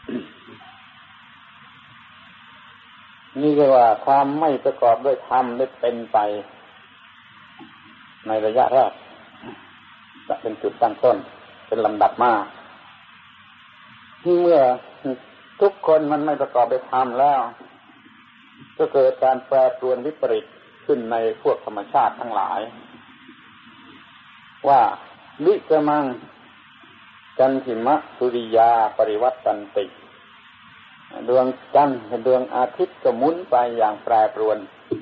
นี่เรียกว่าความไม่ประกอบด้วยธรรมได้เป็นไปในระยะแรกจะเป็นจุดตั้งต้นเป็นลำดับมาเมื่อทุกคนมันไม่ประกอบด้วยธรรมแล้วก็เกิดการแปรปรวนวิปริตขึ้นในพวกธรรมชาติทั้งหลายว่าวิกมังจันทิมะสุริยาปริวัตตันติดวงจันทร์ดวงอาทิตย์ก็หมุนไปอย่างแปรปรวน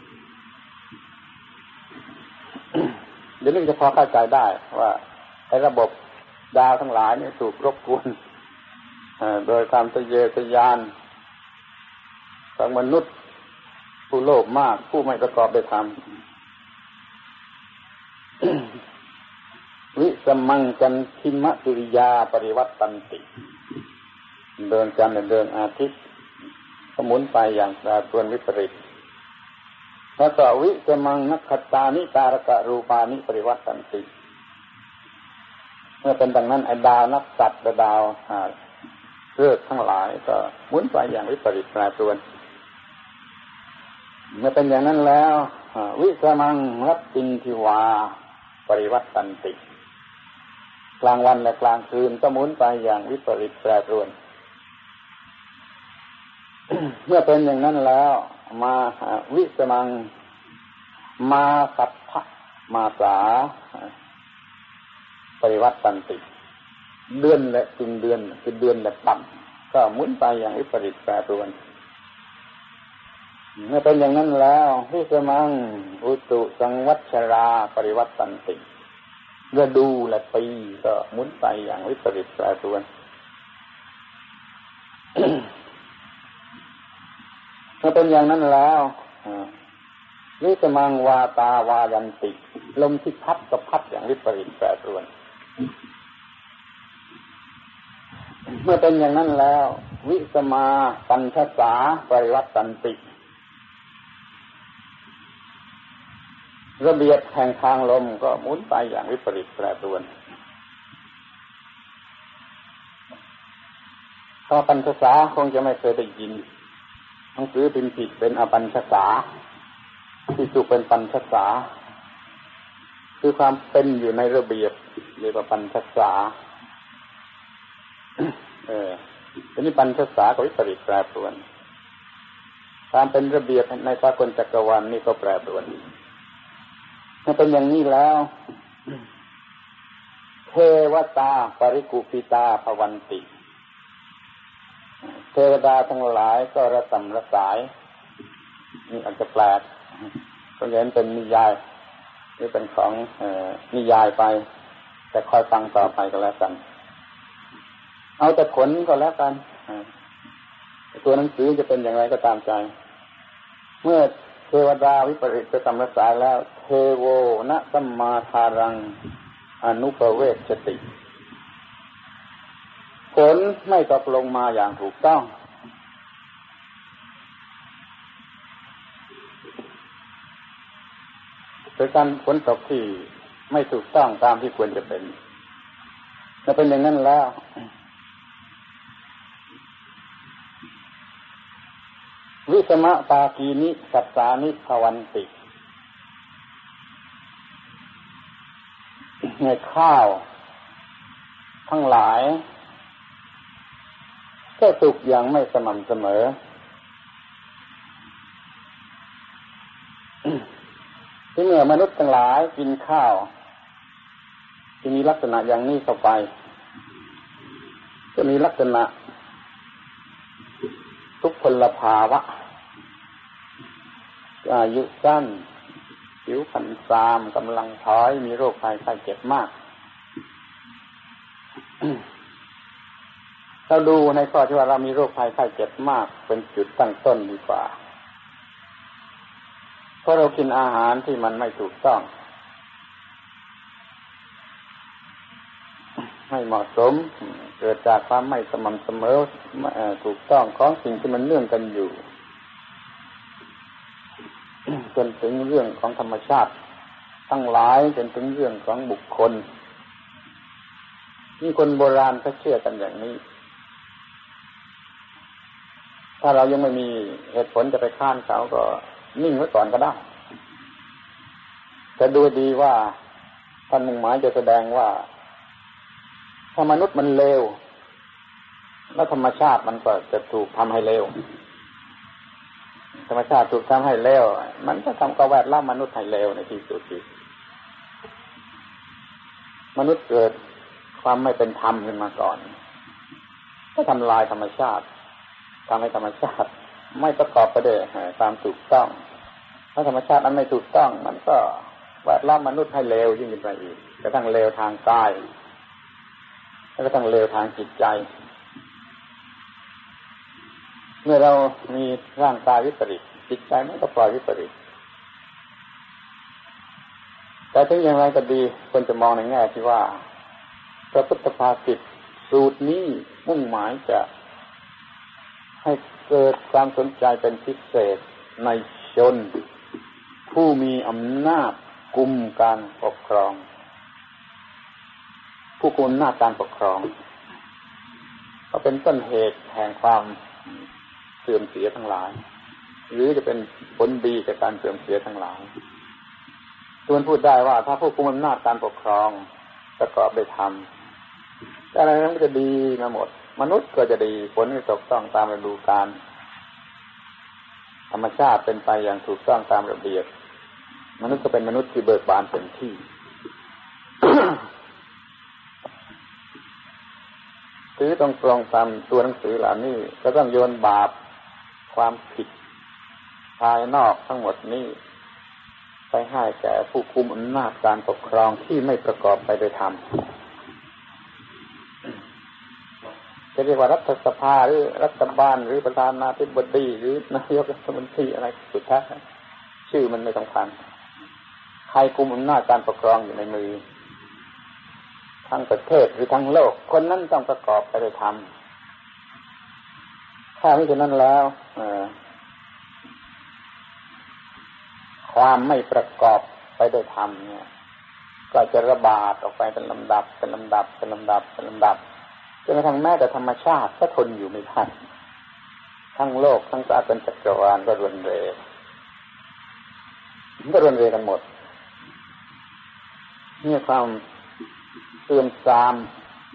เดี๋ยวนี้จะพอเข้าใจได้ว่าไอ้ระบบดาวทั้งหลายนี่ถูกรบกวนโดยความทะเยอทะยานของมนุษย์ผู้โลภมากผู้ไม่ประกอบด้วยธรรม วิสมังจันทิมะสุริยาปริวัตตันติดวงจันทร์และดวงอาทิตย์ก็หมุนไปอย่างแปรปรวนวิปริตแล้วก็วิสมังนักขตานิตารกะรูปานิปริวัตตันติเมื่อเป็นดังนั้นไอ้ดาวนักสัตว์และดาวฤกษ์ทั้งหลายก็หมุนไปอย่างวิปริตแปรปรวนเมื่อเป็นอย่างนั้นแล้ววิสมังรัตตินทิวาปริวัตตันติกลางวันและกลางคืนก็หมุนไปอย่างวิปริตแปรปรวน เมื่อเป็นอย่างนั้นแล้วมาวิสมังมาสัพพะมาสาปริวัตตันติเดือนและจึงเดือนคือเดือนและต่ำก็หมุนไปอย่างวิปริตแปรปรวนเมื่อเป็นอย่างนั้นแล้ววิสมังอุตุสังวัชราปริวัตตันติฤดูและปีก็หมุนไปอย่างวิปริตแปรปรวน เมื่อเป็นอย่างนั้นแล้ววิสมังวาตาวายันติลมที่พัดก็พัดอย่างวิปริตแปรปรวนเมื่อเป็นอย่างนั้นแล้ววิสมาปัญชสาปริวัตตันติระเบียบแห่งทางลมก็หมุนไปอย่างวิปริตแปรปรวนถ้าปัญชสาคงจะไม่เคยได้ยินหนังสือพิมพ์ผิดเป็นอปัญชสาที่ถูกเป็นปัญชสาคือความเป็นอยู่ในระเบียบเรียกว่าปัญชสาทีนี้ปัญชสาก็วิปริตแปรปรวนความเป็นระเบียบในสากลจักรวาลนี่ก็แปรปรวนถ้าเป็นอย่างนี้แล้วเทวตาปริกุปิตาภวันติเทวดาทั้งหลายก็ระสำระสายนี่อาจจะแปลกก็เห็นเป็นนิยายหรือเป็นของนิยายไปแต่คอยฟังต่อไปก็แล้วกันเอาแต่ผลก็แล้วกันตัวหนังสือจะเป็นอย่างไรก็ตามใจเมื่อเทวดาวิปริตระสำระสายแล้วเทโวนะสัมมาทารังอนุปเวชติฝนไม่ตกลงมาอย่างถูกต้องโดยการฝนตกที่ไม่ถูกต้องตามที่ควรจะเป็นถ้าเป็นอย่างนั้นแล้ววิสมะปากีนิสัสสานิภวันติในข้าวทั้งหลายก็สุกอย่างไม่สม่ำเสมอที่เมื่อมนุษย์ทั้งหลายกินข้าวที่มีลักษณะอย่างนี้เข้าไปก็มีลักษณะทุกพลภาวะอายุสั้นผิวพรรณทรามกำลังถอยมีโรคภัยไข้เจ็บมาก เราดูในข้อที่ว่าเรามีโรคภัยไข้เจ็บมากเป็นจุดตั้งต้นดีกว่าเพราะเรากินอาหารที่มันไม่ถูกต้องไม่เหมาะสมเกิดจากความไม่สม่ำเสมอถูกต้องของสิ่งที่มันเนื่องกันอยู่ จนถึงเรื่องของธรรมชาติทั้งหลายจนถึงเรื่องของบุคคลนี่คนโบราณเขาเชื่อกันอย่างนี้ถ้าเรายังไม่มีเหตุผลจะไปค้านเขาก็นิ่งไว้ก่อนก็ได้แต่ดูดีว่าท่านมุ่งหมายจะแสดงว่าถ้ามนุษย์มันเลวแล้วธรรมชาติมันก็จะถูกทำให้เลวธรรมชาติถูกทำให้เลวมันจะทำกับแวดล้อมมนุษย์ให้เลวในที่สุดมนุษย์เกิดความไม่เป็นธรรมขึ้นมาก่อนก็ทำลายธรรมชาติทำให้ธรรมชาติไม่ประกอบไปด้วยความถูกต้องถ้าธรรมชาตินั้นไม่ถูกต้องมันก็แวดล้อมมนุษย์ให้เลวยิ่งขึ้นไปอีกกระทั่งเลวทางกายแล้วก็ต้องเลวทางจิตใจเมื่อเรามีร่างกายวิปริตจิตใจมันก็ปล่อยวิปริตแต่ถึงอย่างไรก็ดีควรจะมองในแง่ที่ว่าพระพุทธภาษิตสูตรนี้มุ่งหมายจะให้เกิดความสนใจเป็นพิเศษในชนผู้มีอำนาจกุมการปกครองผู้กุมอำนาจการปกครองก็เป็นต้นเหตุแห่งความเสื่อมเสียทั้งหลายหรือจะเป็นผลดีจากการเสื่อมเสียทั้งหลายส่วนพูดได้ว่าถ้าผู้กุมอำนาจการปกครองประกอบด้วยธรรมอะไรนั้นก็จะดีมาหมดมนุษย์ก็จะดีผลก็ถูกต้องตามฤดูกาลธรรมชาติเป็นไปอย่างถูกต้องตามระเบียบมนุษย์ก็เป็นมนุษย์ที่เบิกบานเต็มที่ ถือตรงๆตามตัวหนังสือเหล่านี้ก็ต้องโยนบาปความผิดภายนอกทั้งหมดนี้ไปให้แก่ผู้คุมอำนาจการปกครองที่ไม่ประกอบไปด้วยธรรมจะเรียกว่ารัฐสภาหรือรัฐบาลหรือประธานาธิบดีหรือนายกรัฐมนตรีอะไรสุดท้ายชื่อมันไม่สำคัญใครกุมอำนาจการปกครองอยู่ในมือทั้งประเทศหรือทั้งโลกคนนั้นต้องประกอบไปด้วยธรรมถ้าไม่เช่นนั้นแล้วความไม่ประกอบไปด้วยธรรมเนี่ยก็จะระบาดออกไปเป็นลำดับจนกระทั่งแม้แต่ธรรมชาติก็ทนอยู่ไม่ได้ทั้งโลกทั้งสากลจักรวาลก็รวนเรกันหมดนี่ความเสื่อมทราม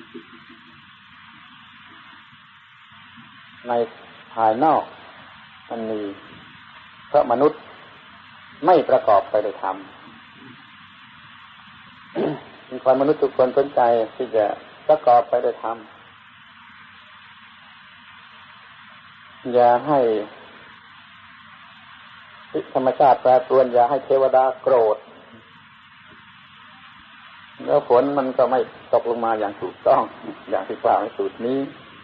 ในภายนอกมันมีเพราะมนุษย์ไม่ประกอบไปด้วยธรรมมีความมนุษย์ทุกคนสนใจที่จะประกอบไปด้วยธรรมอย่าให้ธรรมชาติแปรปรวนอย่าให้เทวดาโกรธแล้วฝนมันก็ไม่ตกลงมาอย่างถูกต้องอย่างที่กล่าวในสูตรนี้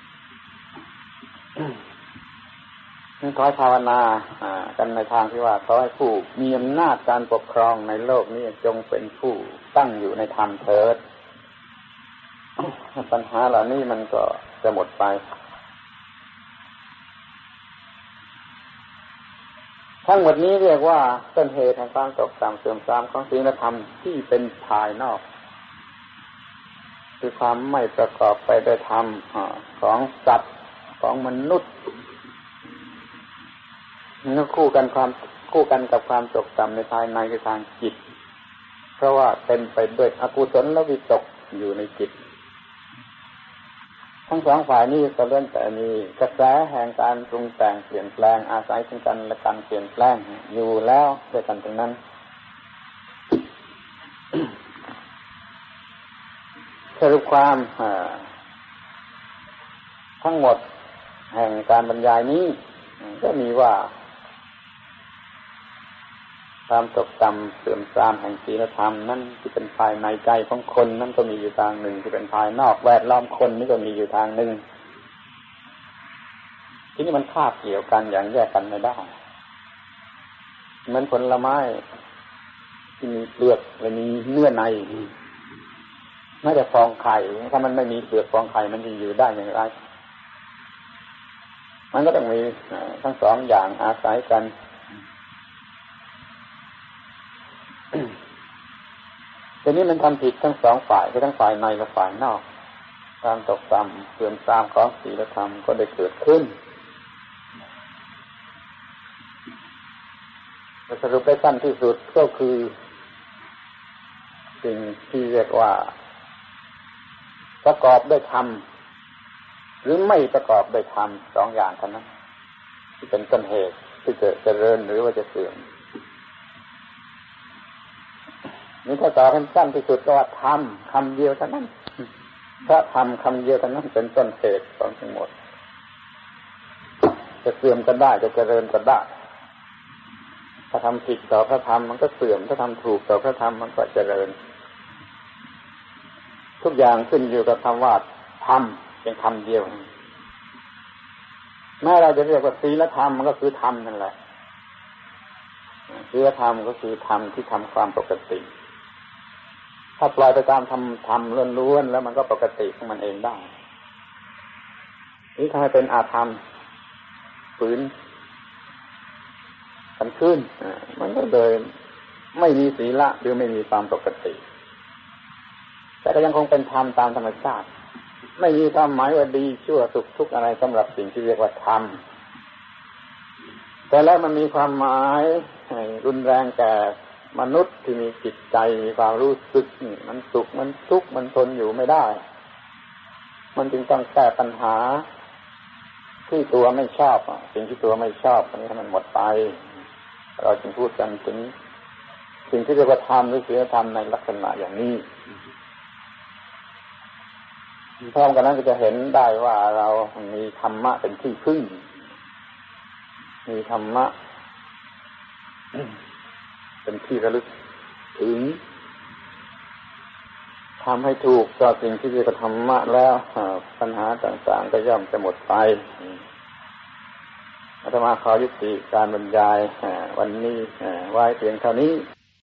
ขอให้ภาวนากันในทางที่ว่าขอให้ผู้มีอำนาจการปกครองในโลกนี้จงเป็นผู้ตั้งอยู่ในธรรมเถิดปัญหาเหล่านี้มันก็จะหมดไปทั้งหมดนี้เรียกว่าต้นเหตุแห่งความตกต่ำเสื่อมทรามของศีลธรรมที่เป็นภายนอกคือความไม่ประกอบไปด้วยธรรมของสัตว์ของมนุษย์มันก็คู่กันกับความตกต่ำในภายในคือทางจิตเพราะว่าเป็นไปด้วยอกุศลและวิตกอยู่ในจิตทั้งสองฝ่ายนี้ก็ล้วนแต่มีกระแสแห่งการปรุงแต่งเปลี่ยนแปลงอาศัยซึ่งกันและกันเปลี่ยนแปลงอยู่แล้วด้วยกันทั้งนั้น สรุปความทั้งหมดแห่งการบรรยายนี้ก็มีว่าความตกต่ำเสื่อมทรามแห่งศีลธรรมนั่นที่เป็นภายในใจของคนนั่นก็มีอยู่ทางหนึ่งที่เป็นภายนอกแวดล้อมคนนี่ก็มีอยู่ทางหนึ่งที่นี่มันคาบเกี่ยวกันอย่างแยกกันไม่ได้เหมือนผลไม้ที่มีเปลือกและมีเนื้อในไม่แต่ฟองไข่ถ้ามันไม่มีเปลือกฟองไข่มันจะอยู่ได้อย่างไรมันก็ต้องมีทั้งสองอย่างอาศัยกันทีนี้มันทำผิดทั้งสองฝ่ายคือทั้งฝ่ายในและฝ่ายนอกความตกต่ำเสื่อมทรามของศีลธรรมก็ได้เกิดขึ้นสรุปได้สั้นที่สุดก็คือสิ่งที่เรียกว่าประกอบด้วยธรรมหรือไม่ประกอบด้วยธรรมสองอย่างเท่านั้นที่เป็นต้นเหตุที่จะเจริญหรือว่าจะเสื่อมนี่ถ้าต่อกันสั้นที่สุดก็ว่าธรรมคำเดียวเท่านั้นพระธรรมคำเดียวเท่านั้นเป็นต้นเหตุของทั้งหมดจะเสื่อมก็ได้จะเจริญก็ได้ถ้าทำผิดต่อพระธรรมมันก็เสื่อมถ้าทำถูกต่อพระธรรมมันก็เจริญทุกอย่างขึ้นอยู่กับคำว่าธรรมเป็นคำเดียวแม้เราจะเรียกว่าศีลธรรมมันก็คือธรรมนั่นแหละศีลธรรมก็คือธรรมที่ทำความปกติถ้าปล่อยไปตามธรรมล้วนๆแล้วมันก็ปกติของมันเองได้นี่ถ้าให้เป็นอาธรรมฝืนกันขึ้นมันก็เลยไม่มีศีลหรือไม่มีความปกติแต่ก็ยังคงเป็นธรรมตามธรรมชาติไม่มีความหมายว่าดีชั่วสุขทุกข์อะไรสำหรับสิ่งที่เรียกว่าธรรมแต่แล้วมันมีความหมายรุนแรงแก่มนุษย์ที่มีจิตใจมีความรู้สึกมันสุขมันทุกข์มันทนอยู่ไม่ได้มันจึงต้องแก้ปัญหาที่ตัวไม่ชอบสิ่งที่ตัวไม่ชอบอันนี้ให้มันหมดไปเราจึงพูดกันถึงสิ่งที่เรียกว่าธรรมหรือศีลธรรมในลักษณะอย่างนี้พร้อมกันนั้นก็จะเห็นได้ว่าเรามีธรรมะเป็นที่พึ่งมีธรรมะเป็นที่ระลึกถึงทำให้ถูกต่อสิ่งที่เรียกว่าธรรมะแล้วปัญหาต่างๆก็ย่อมจะหมดไปอาตมาขอยุติการบรรยายวันนี้ไว้เพียงเท่านี้